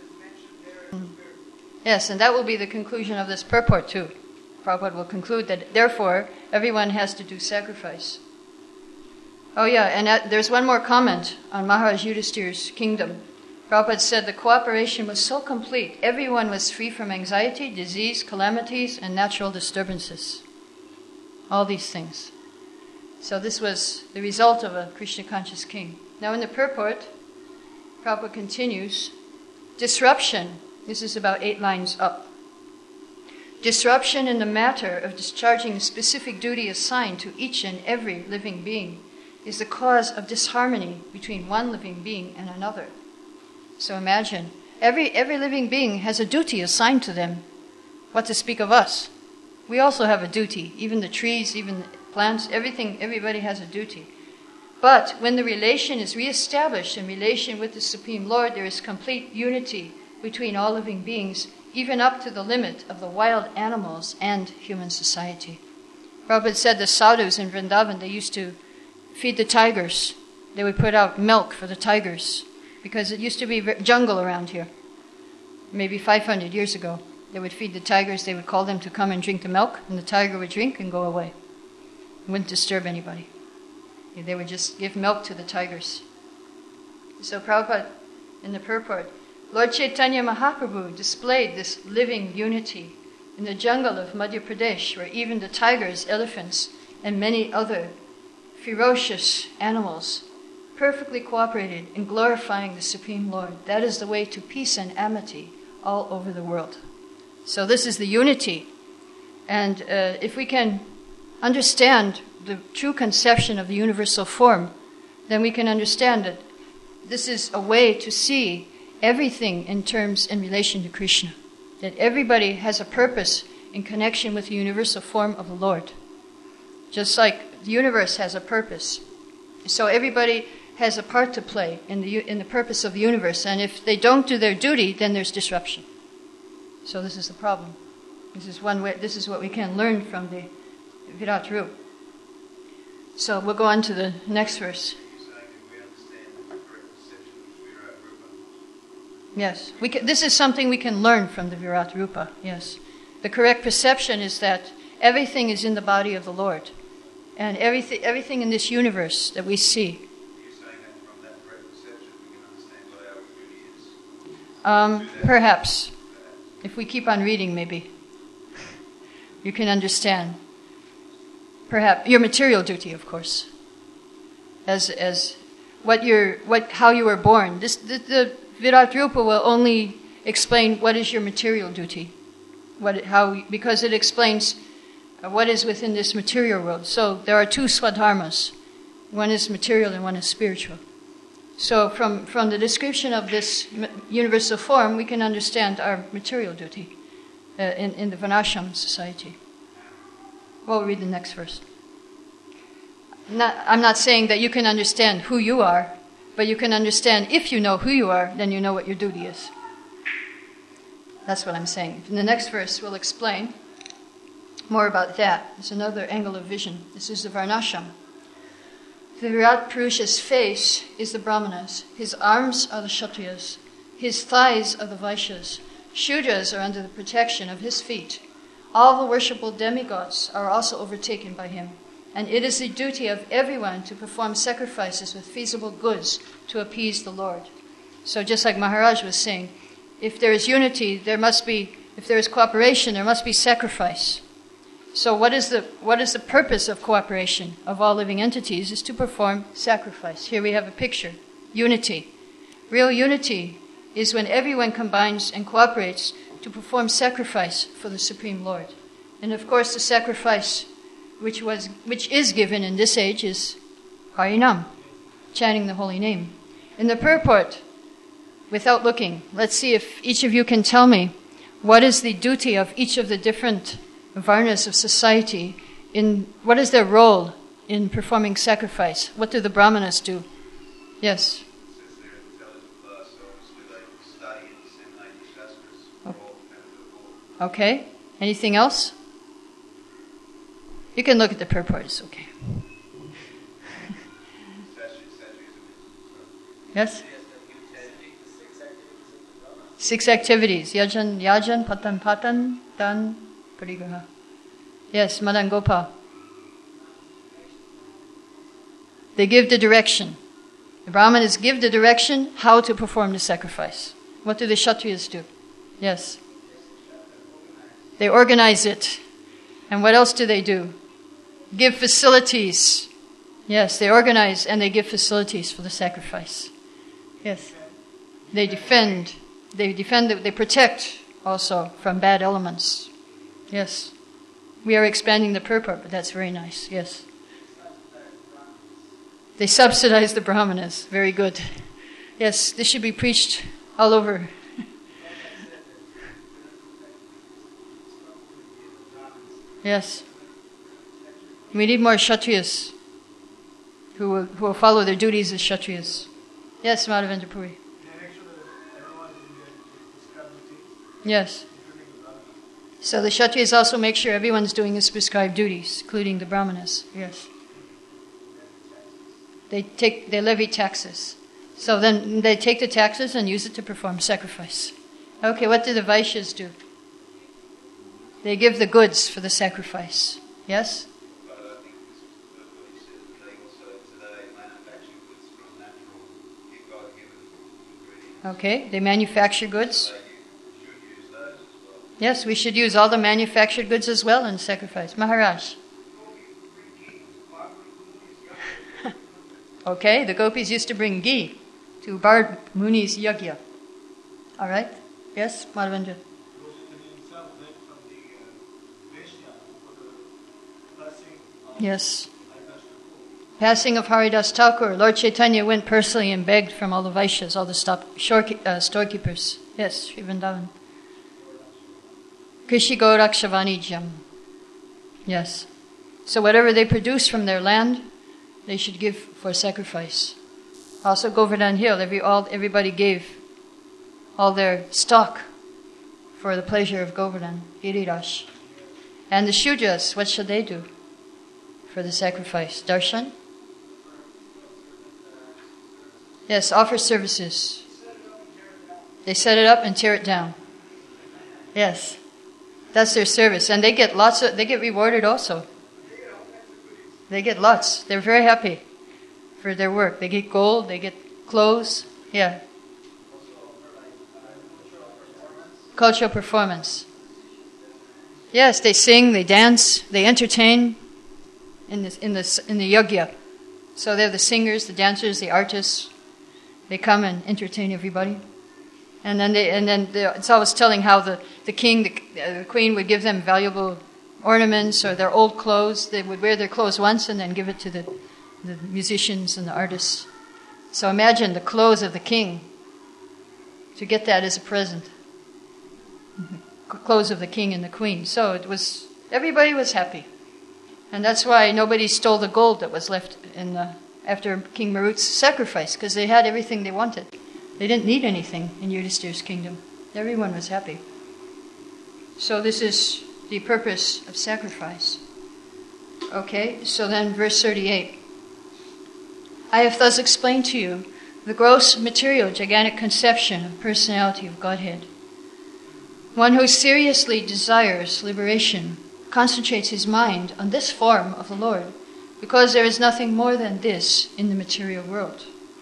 Yes, and that will be the conclusion of this purport too. Prabhupada will conclude that, therefore, everyone has to do sacrifice. Oh yeah, and there's one more comment on Maharaj Yudhisthira's kingdom. Prabhupada said the cooperation was so complete, everyone was free from anxiety, disease, calamities, and natural disturbances. All these things. So this was the result of a Krishna conscious king. Now in the purport, Prabhupada continues, disruption, this is about 8 lines up. Disruption in the matter of discharging a specific duty assigned to each and every living being is the cause of disharmony between one living being and another. So imagine, every living being has a duty assigned to them. What to speak of us? We also have a duty. Even the trees, even the plants, everything, everybody has a duty. But when the relation is reestablished in relation with the Supreme Lord, there is complete unity between all living beings, even up to the limit of the wild animals and human society. Prabhupada said the sadhus in Vrindavan, they used to feed the tigers. They would put out milk for the tigers because it used to be jungle around here. Maybe 500 years ago, they would feed the tigers. They would call them to come and drink the milk, and the tiger would drink and go away. It wouldn't disturb anybody. They would just give milk to the tigers. So Prabhupada, in the purport, Lord Chaitanya Mahaprabhu displayed this living unity in the jungle of Madhya Pradesh, where even the tigers, elephants, and many other ferocious animals perfectly cooperated in glorifying the Supreme Lord. That is the way to peace and amity all over the world. So this is the unity. And if we can understand the true conception of the universal form, then we can understand that this is a way to see everything in relation to Krishna. That everybody has a purpose in connection with the universal form of the Lord. Just like the universe has a purpose. So everybody has a part to play in the purpose of the universe. And if they don't do their duty, then there's disruption. So this is the problem. This is one way. This is what we can learn from the Virat Rupa. So we'll go on to the next verse. Yes, this is something we can learn from the Virat Rupa, yes. The correct perception is that everything is in the body of the Lord. And everything in this universe that we see. You're saying that from that correct perception we can understand what our duty is? Perhaps. If we keep on reading, maybe. You can understand. Perhaps your material duty, of course. As how you were born. The Virat Rupa will only explain what is your material duty, because it explains what is within this material world. So there are 2 swadharmas. One is material and one is spiritual. So from the description of this universal form, we can understand our material duty in the Varnashram society. We'll read the next verse. I'm not saying that you can understand who you are, but you can understand if you know who you are, then you know what your duty is. That's what I'm saying. In the next verse, we'll explain more about that. It's another angle of vision. This is the Varnashram. The Virat Purusha's face is the Brahmanas. His arms are the Kshatriyas. His thighs are the Vaishyas. Shudras are under the protection of his feet. All the worshipable demigods are also overtaken by him. And it is the duty of everyone to perform sacrifices with feasible goods to appease the Lord. So just like Maharaj was saying, if there is unity, if there is cooperation, there must be sacrifice. So what is the purpose of cooperation of all living entities is to perform sacrifice. Here we have a picture. Unity. Real unity is when everyone combines and cooperates to perform sacrifice for the Supreme Lord. And of course the sacrifice which is given in this age is Harinam, chanting the holy name. In the purport, without looking, let's see if each of you can tell me what is the duty of each of the different varnas of society, what is their role in performing sacrifice? What do the brahmanas do? Yes. Since they're an intelligent class, obviously they study and disseminate the Shastras for all the benefit of all. Okay. Anything else? You can look at the purport, it's okay. Yes? 6 activities. Yajan, patan, dan, parigraha. Yes, Madan Gopal. They give the direction. The Brahmanas give the direction how to perform the sacrifice. What do the Kshatriyas do? Yes. They organize it. And what else do they do? Give facilities. Yes, they organize and they give facilities for the sacrifice. Yes. They defend, they protect also from bad elements. Yes. We are expanding the purport, but that's very nice. Yes. They subsidize the Brahmanas. Very good. Yes, this should be preached all over. Yes. We need more Kshatriyas who will follow their duties as Kshatriyas. Yes, Madhavendra Puri. Yes. So the Kshatriyas also make sure everyone's doing his prescribed duties, including the Brahmanas. Yes. They levy taxes. So then they take the taxes and use it to perform sacrifice. Okay, what do the Vaishyas do? They give the goods for the sacrifice. Yes? But I think this was what he said, that they also today manufacture goods from natural, God-given ingredients. Okay, they manufacture goods. So you should use those as well. Yes, we should use all the manufactured goods as well in sacrifice. Maharaj. Okay, the gopis used to bring ghee to Bard Muni's yagya. All right? Yes, Madhavendra. Yes. Passing of Haridas Thakur, Lord Chaitanya went personally and begged from all the Vaishyas, all the storekeepers. Yes, Sri Vrindavan. Krishi Gorakshavanijam. Yes. So whatever they produce from their land, they should give for sacrifice. Also Govardhan Hill, everybody gave all their stock for the pleasure of Govardhan, Giriraj. And the Shudras, what should they do for the sacrifice? Darshan? Yes, offer services. They set it up and tear it down. Yes. That's their service. And they get rewarded also. They get lots. They're very happy for their work. They get gold, they get clothes. Yeah. Cultural performance. Yes, they sing, they dance, they entertain in the yagya. So they're the singers, the dancers, the artists. They come and entertain everybody. And then it's always telling how the king, the queen would give them valuable ornaments or their old clothes. They would wear their clothes once and then give it to the musicians and the artists. So imagine the clothes of the king. To get that as a present. Clothes of the king and the queen. So everybody was happy. And that's why nobody stole the gold that was left after King Marut's sacrifice, because they had everything they wanted. They didn't need anything in Yudhishthira's kingdom. Everyone was happy. So this is the purpose of sacrifice. Okay, so then verse 38. I have thus explained to you the gross material gigantic conception of personality of Godhead. One who seriously desires liberation concentrates his mind on this form of the Lord, because there is nothing more than this in the material world.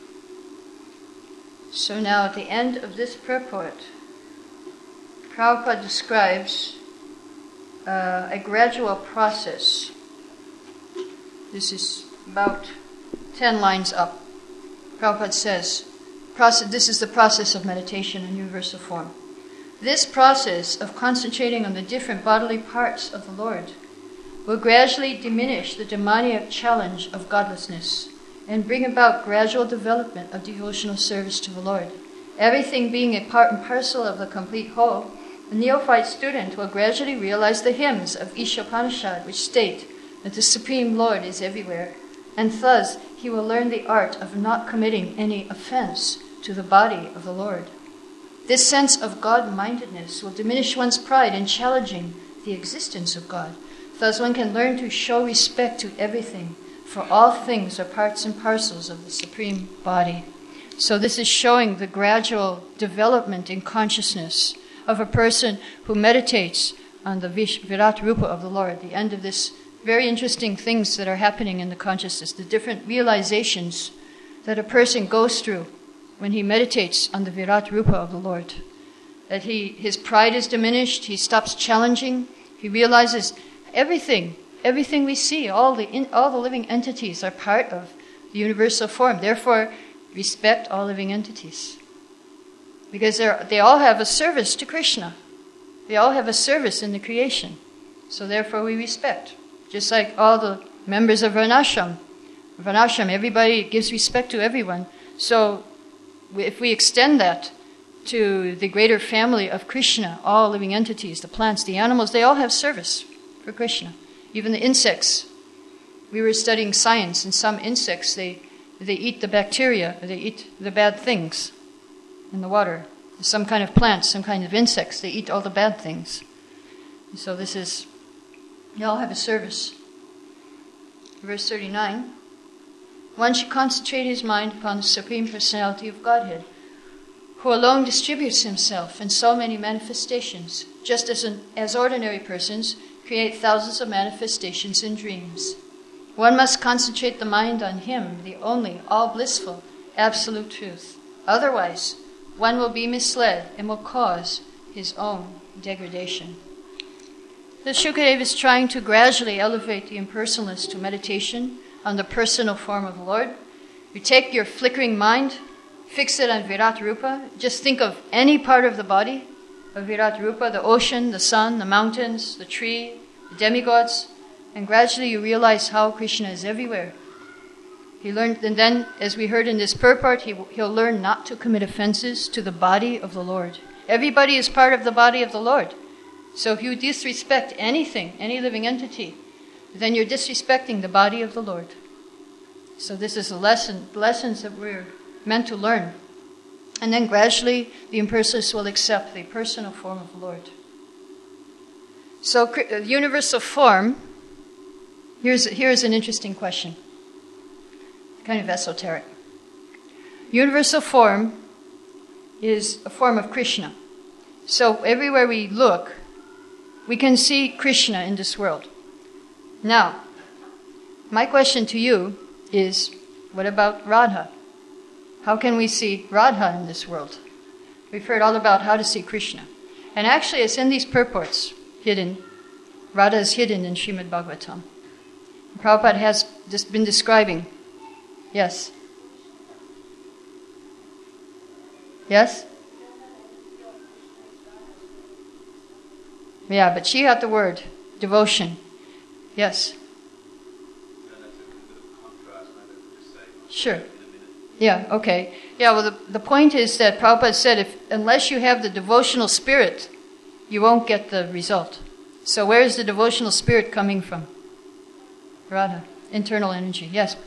So now at the end of this purport, Prabhupada describes a gradual process. This is about 10 lines up. Prabhupada says, this is the process of meditation in universal form. This process of concentrating on the different bodily parts of the Lord will gradually diminish the demoniac challenge of godlessness and bring about gradual development of devotional service to the Lord. Everything being a part and parcel of the complete whole, the neophyte student will gradually realize the hymns of Ishopanishad, which state that the Supreme Lord is everywhere, and thus he will learn the art of not committing any offense to the body of the Lord. This sense of God-mindedness will diminish one's pride in challenging the existence of God. Thus one can learn to show respect to everything, for all things are parts and parcels of the Supreme Body. So this is showing the gradual development in consciousness of a person who meditates on the Virat Rupa of the Lord, the end of this very interesting things that are happening in the consciousness, the different realizations that a person goes through when he meditates on the Virat Rupa of the Lord. That his pride is diminished, he stops challenging, he realizes everything we see, all the living entities are part of the universal form. Therefore, respect all living entities. Because they all have a service to Krishna. They all have a service in the creation. So therefore we respect. Just like all the members of Varnashram. Varnashram, everybody gives respect to everyone. So if we extend that to the greater family of Krishna, all living entities, the plants, the animals, they all have service for Krishna. Even the insects. We were studying science, and some insects, they eat the bacteria, they eat the bad things in the water. Some kind of plants, some kind of insects, they eat all the bad things. So they all have a service. Verse 39, one should concentrate his mind upon the Supreme Personality of Godhead, who alone distributes himself in so many manifestations, just as ordinary persons create thousands of manifestations in dreams. One must concentrate the mind on him, the only, all-blissful, absolute truth. Otherwise, one will be misled and will cause his own degradation. The Shukadeva is trying to gradually elevate the impersonalist to meditation on the personal form of the Lord. You take your flickering mind, fix it on Virat Rupa. Just think of any part of the body of Virat Rupa, the ocean, the sun, the mountains, the tree, the demigods, and gradually you realize how Krishna is everywhere. He learned, and then, as we heard in this purport, he'll learn not to commit offenses to the body of the Lord. Everybody is part of the body of the Lord. So if you disrespect anything, any living entity, then you're disrespecting the body of the Lord. So this is lessons that we're meant to learn. And then gradually the impersonalists will accept the personal form of the Lord. So universal form, here's an interesting question. Kind of esoteric. Universal form is a form of Krishna. So everywhere we look, we can see Krishna in this world. Now, my question to you is, what about Radha? How can we see Radha in this world? We've heard all about how to see Krishna. And actually it's in these purports hidden. Radha is hidden in Srimad Bhagavatam. Prabhupada has just been describing. Yes? Yes? Yeah, but she had the word, devotion. Yes? Sure. Yeah, okay. Yeah, well, the point is that Prabhupada said, unless you have the devotional spirit, you won't get the result. So where is the devotional spirit coming from? Radha, internal energy. Yes?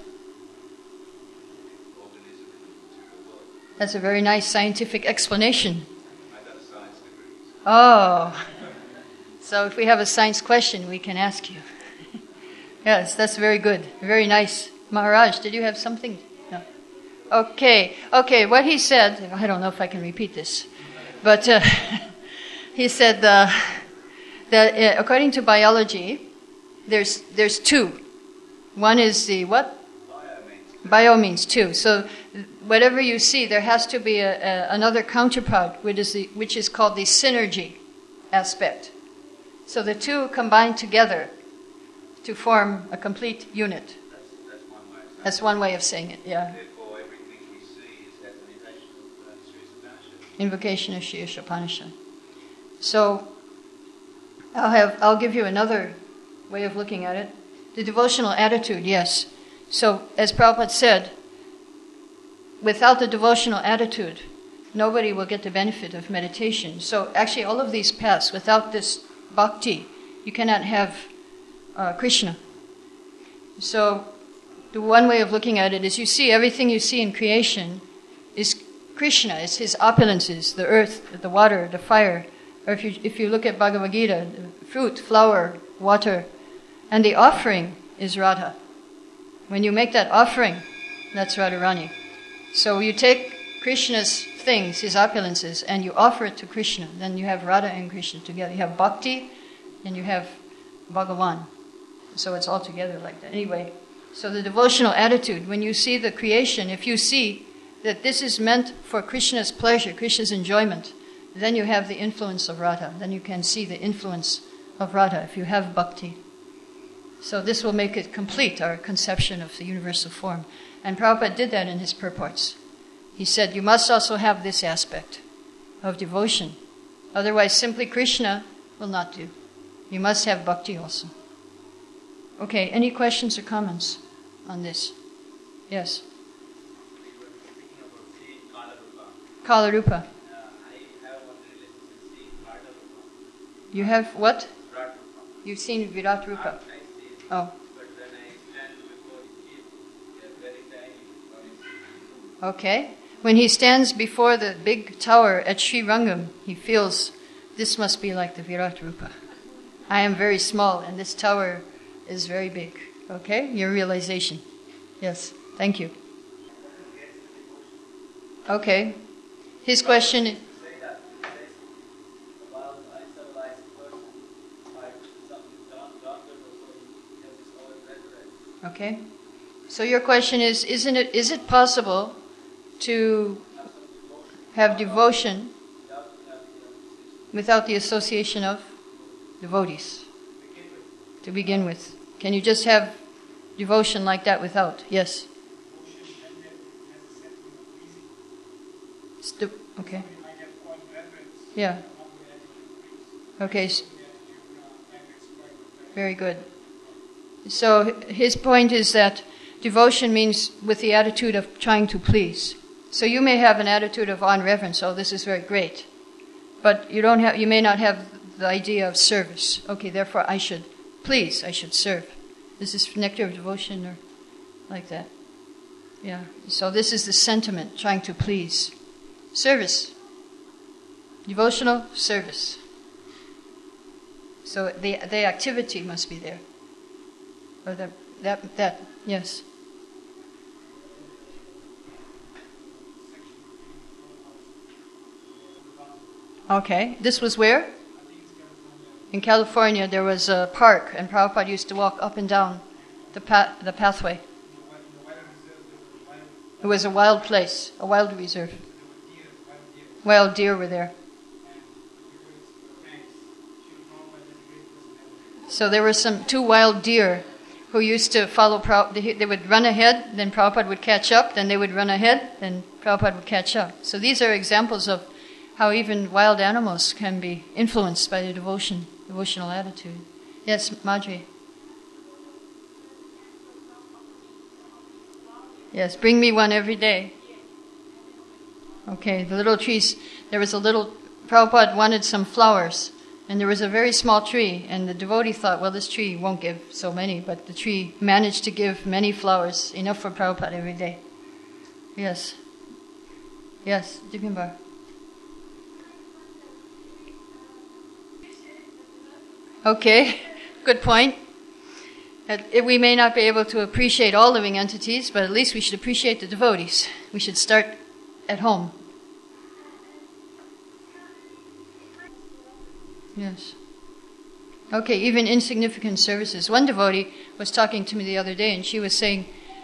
That's a very nice scientific explanation. I got a science degree. Oh. So if we have a science question, we can ask you. Yes, that's very good. Very nice. Maharaj, did you have something? No. Okay, what he said, I don't know if I can repeat this, but he said that according to biology, there's two. One is the what? Bio means two. So whatever you see, there has to be another counterpart, which is called the synergy aspect. So the two combine together to form a complete unit. That's one way of saying it, yeah. Therefore, everything we see is that invocation of Sri Upanishad. Invocation of Sri Upanishad. So I'll give you another way of looking at it. The devotional attitude, yes. So as Prabhupada said, without the devotional attitude, nobody will get the benefit of meditation. So actually all of these paths, without this bhakti, you cannot have Krishna. So the one way of looking at it is everything you see in creation is Krishna. It's his opulences, the earth, the water, the fire. Or if you look at Bhagavad Gita, the fruit, flower, water. And the offering is Radha. When you make that offering, that's Radharani. So you take Krishna's things, his opulences, and you offer it to Krishna. Then you have Radha and Krishna together. You have bhakti and you have Bhagavan. So it's all together like that. Anyway, So the devotional attitude, when you see the creation, if you see that this is meant for Krishna's pleasure, Krishna's enjoyment, then you have the influence of Radha. Then you can see the influence of Radha if you have bhakti. So this will make it complete, our conception of the universal form. And Prabhupada did that in his purports. He said, you must also have this aspect of devotion. Otherwise, simply Krishna will not do. You must have bhakti also. Okay, any questions or comments on this? Yes? We were speaking about seeing Kalarupa. Kalarupa. I have one relationship seeing Kalarupa. You have what? Virat Rupa. You've seen Virat Rupa. I see it. Oh, But when I stand before him, they are very tiny. okay. When he stands before the big tower at Sri Rangam, he feels this must be like the Virat Rupa. I am very small and this tower is very big. Okay? Your realization. Yes. Thank you. Okay. His question. Say that. It says about uncivilized person, like John or so, he has his own resurrection. Okay. So your question is it possible to have devotion without the association of devotees? To begin with. Can you just have devotion like that without? Yes. Okay. Yeah. Okay. Very good. So his point is that devotion means with the attitude of trying to please. So you may have an attitude of on reverence, oh, this is very great. But you may not have the idea of service. Okay, therefore I should please, I should serve. This is nectar of devotion or like that. Yeah. So this is the sentiment, trying to please. Service. Devotional service. So the activity must be there. Or that, yes. Okay. This was where? In California, there was a park, and Prabhupada used to walk up and down the pathway. It was a wild place, a wild reserve. Wild deer were there. So there were two wild deer who used to follow Prabhupada. They would run ahead, then Prabhupada would catch up, then they would run ahead, then Prabhupada would catch up. So these are examples of how even wild animals can be influenced by the devotional attitude. Yes, Madhuri. Yes, bring me one every day. Okay, the little trees. Prabhupada wanted some flowers, and there was a very small tree, and the devotee thought, well, this tree won't give so many, but the tree managed to give many flowers, enough for Prabhupada every day. Yes. Yes, Jipimbar. Okay, good point. We may not be able to appreciate all living entities, but at least we should appreciate the devotees. We should start at home. Yes. Okay, even insignificant services. One devotee was talking to me the other day, and she was saying,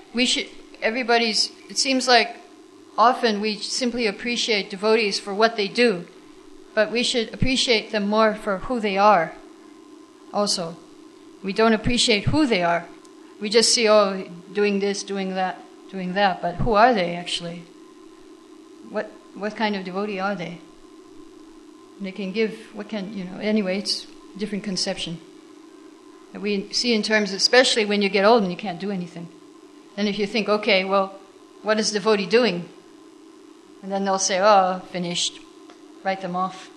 it seems like often we simply appreciate devotees for what they do, but we should appreciate them more for who they are. Also, we don't appreciate who they are. We just see, oh, doing this, doing that, but who are they actually? What kind of devotee are they? They can give, anyway, it's a different conception. That we see in terms, especially when you get old and you can't do anything. Then if you think, okay, well, what is devotee doing? And then they'll say, oh, finished. Write them off.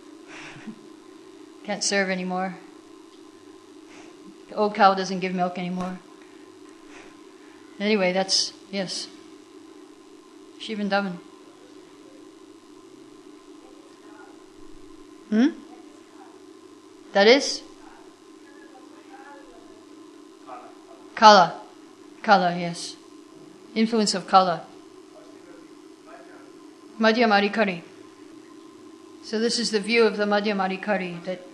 Can't serve anymore. The old cow doesn't give milk anymore. Anyway, yes. Shivandavan. That is? Kala. Kala, yes. Influence of Kala. Madhyamadikari. So this is the view of the Madhyamadikari, that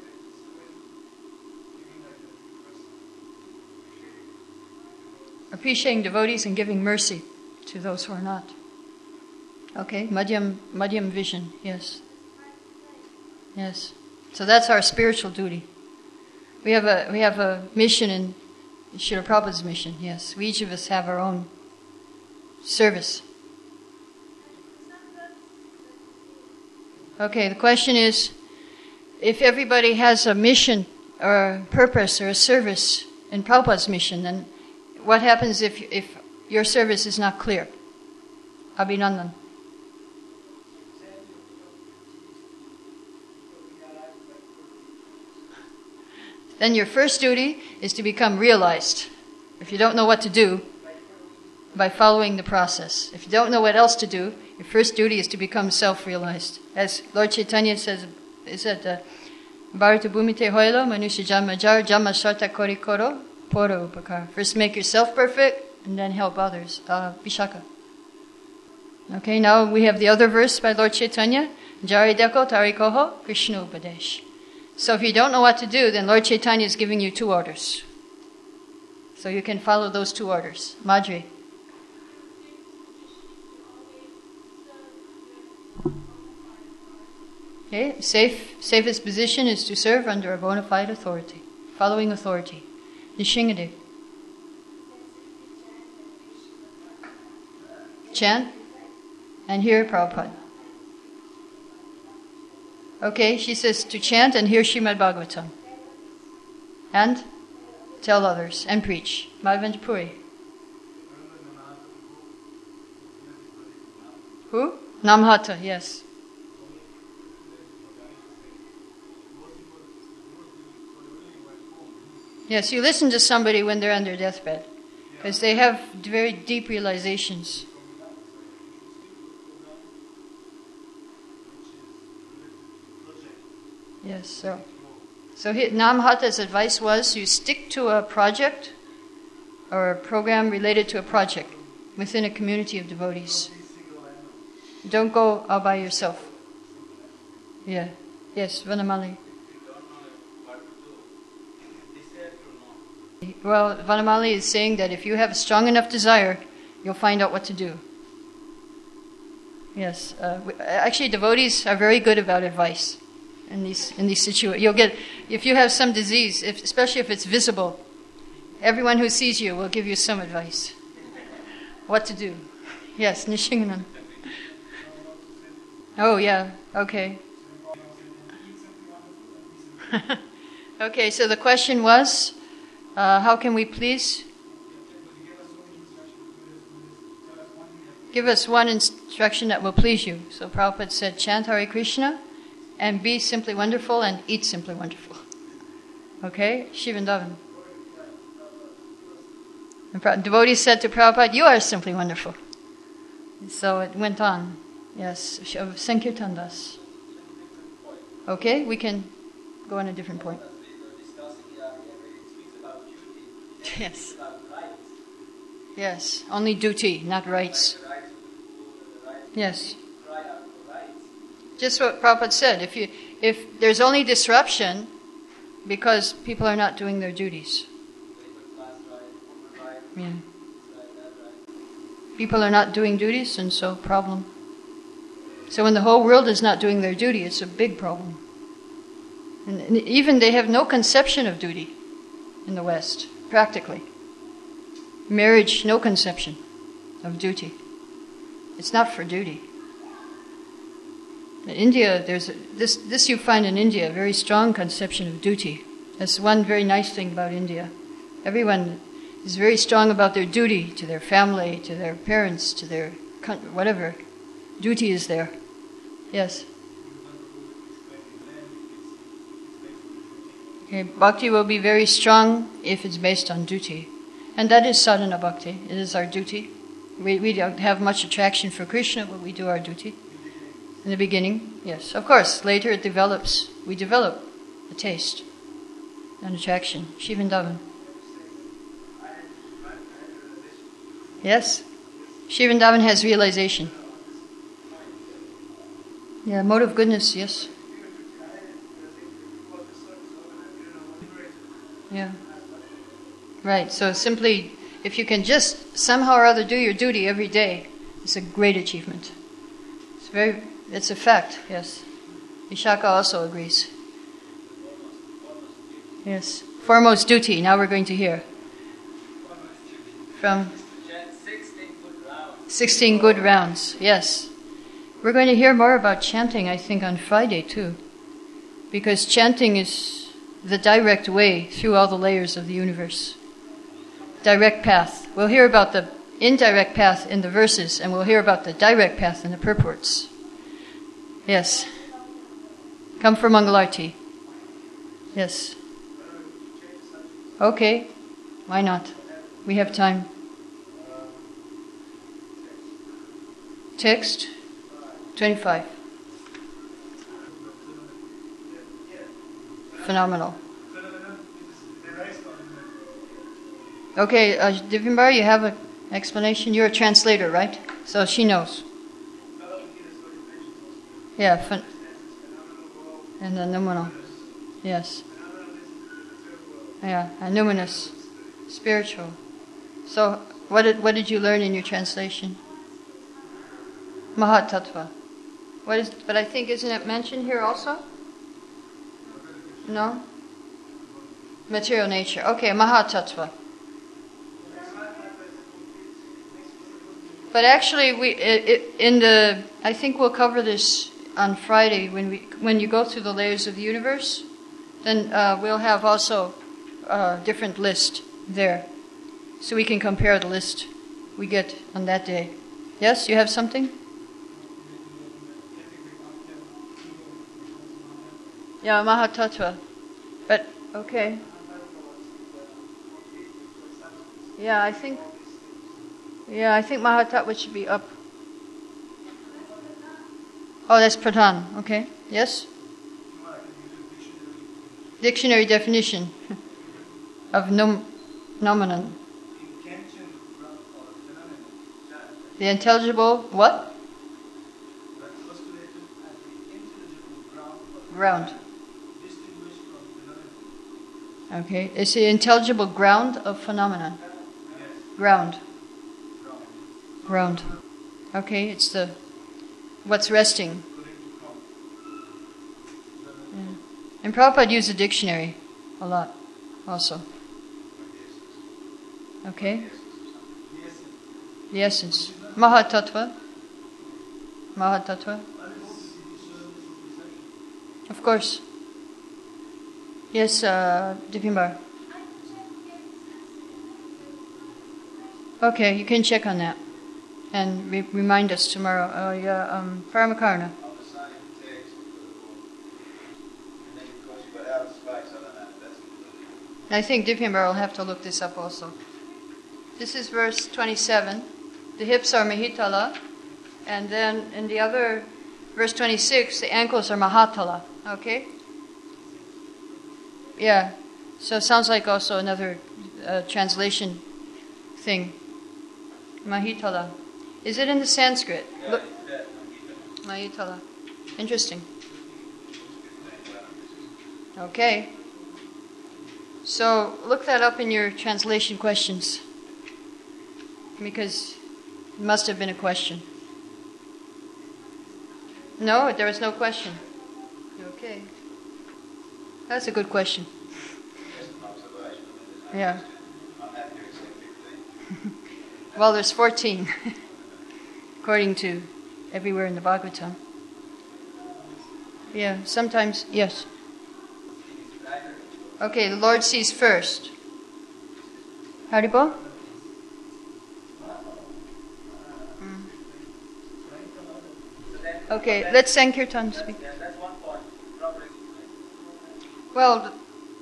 appreciating devotees and giving mercy to those who are not. Okay, Madhyam vision, yes. Yes. So that's our spiritual duty. We have a mission in Srila Prabhupada's mission, yes. We each of us have our own service. Okay, the question is, if everybody has a mission or a purpose or a service in Prabhupada's mission, then what happens if your service is not clear? Abhinandan. Then your first duty is to become realized. If you don't know what to do, by following the process. If you don't know what else to do, your first duty is to become self-realized. As Lord Chaitanya says, is that Bharata Bhumite Hoilo Manusya Jamajar Jama Sarta Kori Koro Poro Upakar. First make yourself perfect and then help others. Vishaka. Okay, now we have the other verse by Lord Chaitanya. Jari Deko Tarikoho Krishna Upadesh. So if you don't know what to do, then Lord Chaitanya is giving you 2 orders. So you can follow those 2 orders. Madhuri. Okay, safest position is to serve under a bona fide authority, following authority. Nishingadev. Chant and hear Prabhupada. Okay, she says to chant and hear Srimad Bhagavatam. And tell others and preach. Madhavendra Puri. Who? Namhata, yes. Yes, you listen to somebody when they're on their deathbed, because they have very deep realizations. Yes, so Namhata's advice was you stick to a project or a program related to a project within a community of devotees. Don't go all by yourself. Yeah. Yes, Vanamali. Well, Vanamali is saying that if you have a strong enough desire, you'll find out what to do. Yes. Actually, devotees are very good about advice in these situations. You'll get, if you have some disease, especially if it's visible, everyone who sees you will give you some advice. What to do. Yes, Nishinganan. Oh, yeah. Okay. Okay, so the question was, how can we please? Give us one instruction that will please you. So Prabhupada said, chant Hare Krishna, and be simply wonderful, and eat simply wonderful. Okay? Shivandavan. And devotees said to Prabhupada, you are simply wonderful. So it went on. Yes, Sankirtan Das. Okay, we can go on a different point. Yes. Yes, only duty, not rights. Yes. Just what Prabhupada said, if there's only disruption because people are not doing their duties. Yeah. People are not doing duties, and so problem. So when the whole world is not doing their duty, it's a big problem. And even they have no conception of duty in the West, practically. Marriage, no conception of duty. It's not for duty. In India, there's this you find in India, a very strong conception of duty. That's one very nice thing about India. Everyone is very strong about their duty to their family, to their parents, to their whatever. Duty is there. Yes. Okay, bhakti will be very strong if it's based on duty. And that is sadhana bhakti. It is our duty. We don't have much attraction for Krishna, but we do our duty. In the beginning, yes. Of course, later it develops. We develop a taste, an attraction. Shivandavan. Yes. Shivandavan has realization. Yeah, mode of goodness, yes. Yeah. Right, so simply if you can just somehow or other do your duty every day, it's a great achievement. It's a fact, yes. Vishaka also agrees. Yes. Foremost duty, now we're going to hear. From 16 good rounds, yes. We're going to hear more about chanting, I think, on Friday too. Because chanting is the direct way through all the layers of the universe. Direct path. We'll hear about the indirect path in the verses, and we'll hear about the direct path in the purports. Yes. Come for Mangalarti. Yes. Okay. Why not? We have time. Text 25. Phenomenal. Okay, Divimbar, you have an explanation? You're a translator, right? So she knows. Yeah, and the nominal. Yes. Yeah, and numinous, spiritual. So, what did you learn in your translation? Mahat Tattva. But I think, isn't it mentioned here also? No? Material nature. Okay, Mahat Tattva. But actually, I think we'll cover this on Friday when you go through the layers of the universe. Then we'll have also a different list there, so we can compare the list we get on that day. Yes, you have something? Yeah, Mahatattva. But okay. Yeah, I think Mahatattva should be up. Oh, that's Pradhan. Okay. Yes? Dictionary definition of nomenon. The intelligible what? Ground. Okay. It's the intelligible ground of phenomenon. Ground. Okay, it's what's resting. Yeah. And Prabhupada used a dictionary a lot also. Okay? The essence. Mahatattva. Of course. Yes, Divimbar. Okay, you can check on that. And remind us tomorrow. Paramakarna. I think Divimbar will have to look this up also. This is verse 27. The hips are Mahitala. And then in the other, verse 26, the ankles are Mahatala. Okay? Yeah. So it sounds like also another translation thing. Mahitala. Is it in the Sanskrit? Yeah, Look. Mahitala. Interesting. Okay. So look that up in your translation questions, because it must have been a question. No, there was no question. Okay. That's a good question. Yeah. Well, there's 14, according to everywhere in the Bhagavatam. Yeah, sometimes, yes. Okay, the Lord sees first. Haribo? Okay, let's Sankirtan speak. That's one point. Well,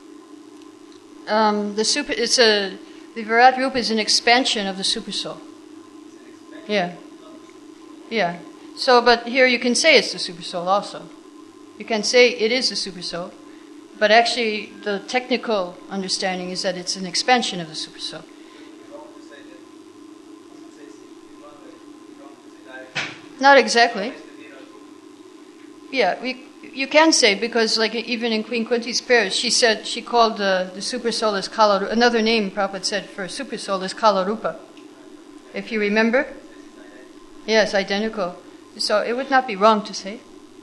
the Virat Rupa is an expansion of the Super Soul. Yeah. Yeah. So, but here you can say it's the Super Soul also. You can say it is the Super Soul, but actually the technical understanding is that it's an expansion of the Super Soul. Not exactly. Yeah, you can say, because like even in Queen Kunti's prayers, she called the super soul as Kala. Another name Prabhupada said for super soul is Kala Rupa. If you remember, yes, identical. So it would not be wrong to say.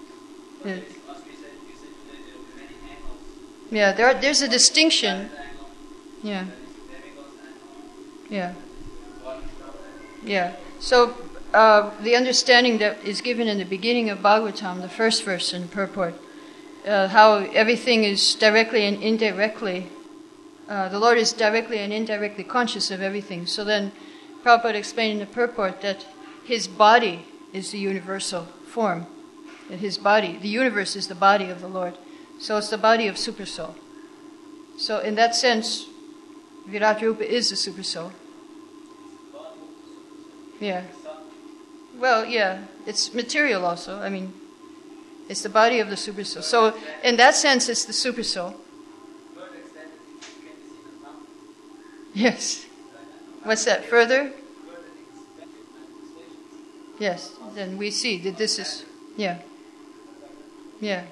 Yeah, there's a distinction. Yeah. Yeah. Yeah. So the understanding that is given in the beginning of Bhagavatam, the first verse in the purport, how everything is directly and indirectly, the Lord is directly and indirectly conscious of everything. So then Prabhupada explained in the purport that his body is the universal form. That his body, the universe is the body of the Lord. So it's the body of Super Soul. So in that sense, Virat Rupa is the Super Soul. Yeah. Well, yeah, it's material also. I mean, it's the body of the Super Soul. So in that sense, it's the Super Soul. Yes. What's that? Further? Yes. Then we see that this is, yeah. Yeah.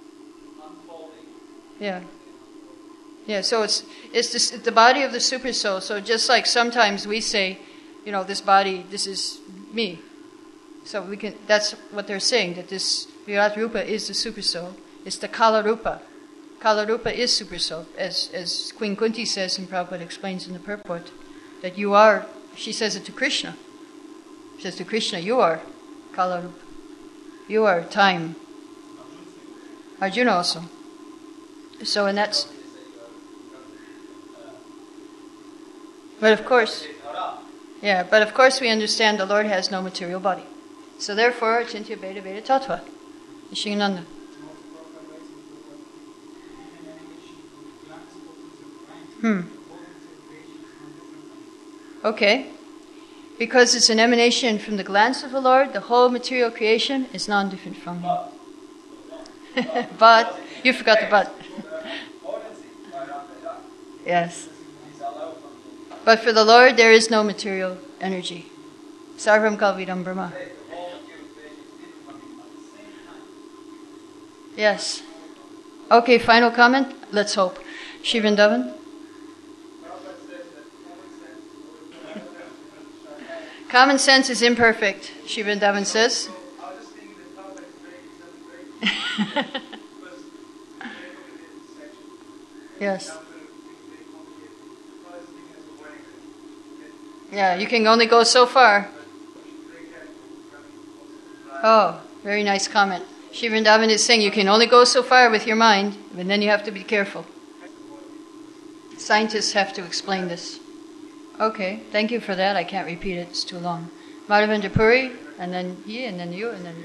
Yeah. Yeah, so it's the body of the Super Soul. So just like sometimes we say, this body, this is me. So that's what they're saying, that this Virat Rupa is the Super Soul. It's the Kala Rupa. Kala Rupa is Super Soul, as Queen Kunti says and Prabhupada explains in the purport, that you are, she says it to Krishna. She says to Krishna, you are Kala Rupa. You are time. Arjuna also. So, and that's... But of course, we understand the Lord has no material body. So therefore, Chintya Beda Beda Tattva. Nishingananda. Okay. Because it's an emanation from the glance of the Lord, the whole material creation is non-different from Him. But, you forgot the but. Yes. But for the Lord, there is no material energy. Sarvam Kalvidam Brahma. Yes. Okay, final comment? Let's hope. Shri Vrindavan? Common sense is imperfect, Shri Vrindavan says. Yes. Yeah, you can only go so far. Oh, very nice comment. Shri Vrindavan is saying you can only go so far with your mind, and then you have to be careful. Scientists have to explain this. Okay, thank you for that. I can't repeat it, it's too long. Madhavendra Puri, and then he, and then you, and then...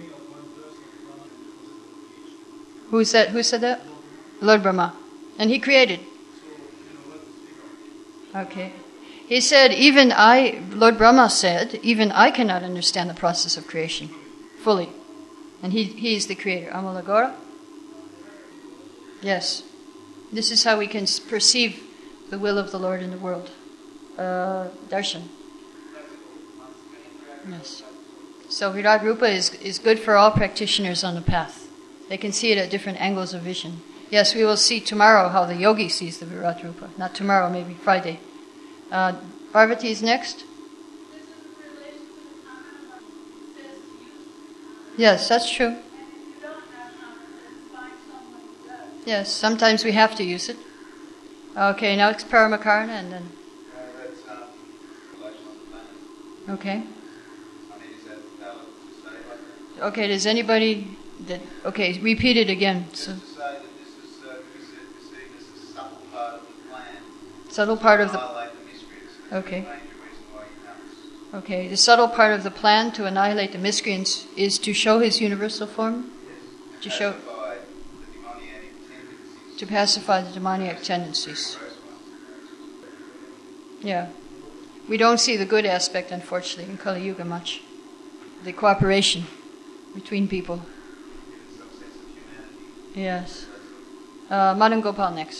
Who said that? Lord Brahma. And he created. Okay. He said, Lord Brahma said, even I cannot understand the process of creation fully. And he is the creator. Amalagora? Yes. This is how we can perceive the will of the Lord in the world. Darshan. Yes. So Virat Rupa is good for all practitioners on the path. They can see it at different angles of vision. Yes, we will see tomorrow how the yogi sees the Virat Rupa. Not tomorrow, maybe Friday. Parvati is next. Yes, that's true. Yes, sometimes we have to use it. Okay, now it's Paramakarana and then... Okay. Okay, does anybody... Okay, repeat it again. Just to say that this is perceived as a subtle part of the plan. Subtle part of the... Annihilate the miscreants. Okay. That's the major reason why he comes. Okay, the subtle part of the plan to annihilate the miscreants is to show his universal form? Yes. To show... The demoniac tendencies. To pacify the demoniac tendencies. Yeah. We don't see the good aspect, unfortunately, in Kali Yuga much. The cooperation between people. Some sense of humanity. Yes. Madan Gopal next.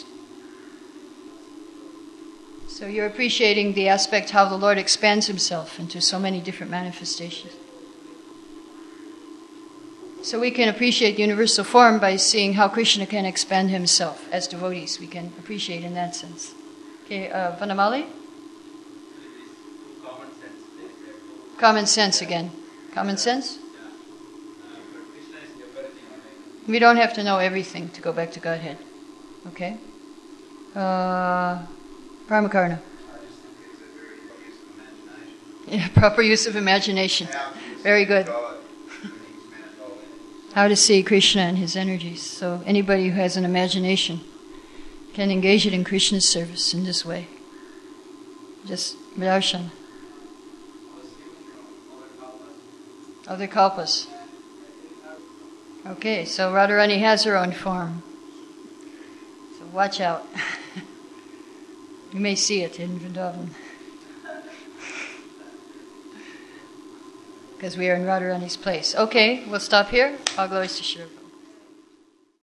So you're appreciating the aspect how the Lord expands himself into so many different manifestations. So we can appreciate the universal form by seeing how Krishna can expand himself as devotees. We can appreciate in that sense. Okay, Vanamali? Common sense. Common sense again. Common sense? But Krishna is everything. We don't have to know everything to go back to Godhead. Okay? Brahmakarna. I just think it's a very good use of imagination. Yeah, proper use of imagination. How can you Very see good. God in his manifold energies? How to see Krishna and his energies. So anybody who has an imagination can engage it in Krishna's service in this way. Just darshan. Other kalpas. Okay, so Radharani has her own form. So watch out. You may see it in Vrindavan. Because we are in Radharani's place. Okay, we'll stop here. All glories to Shri Prabhupada.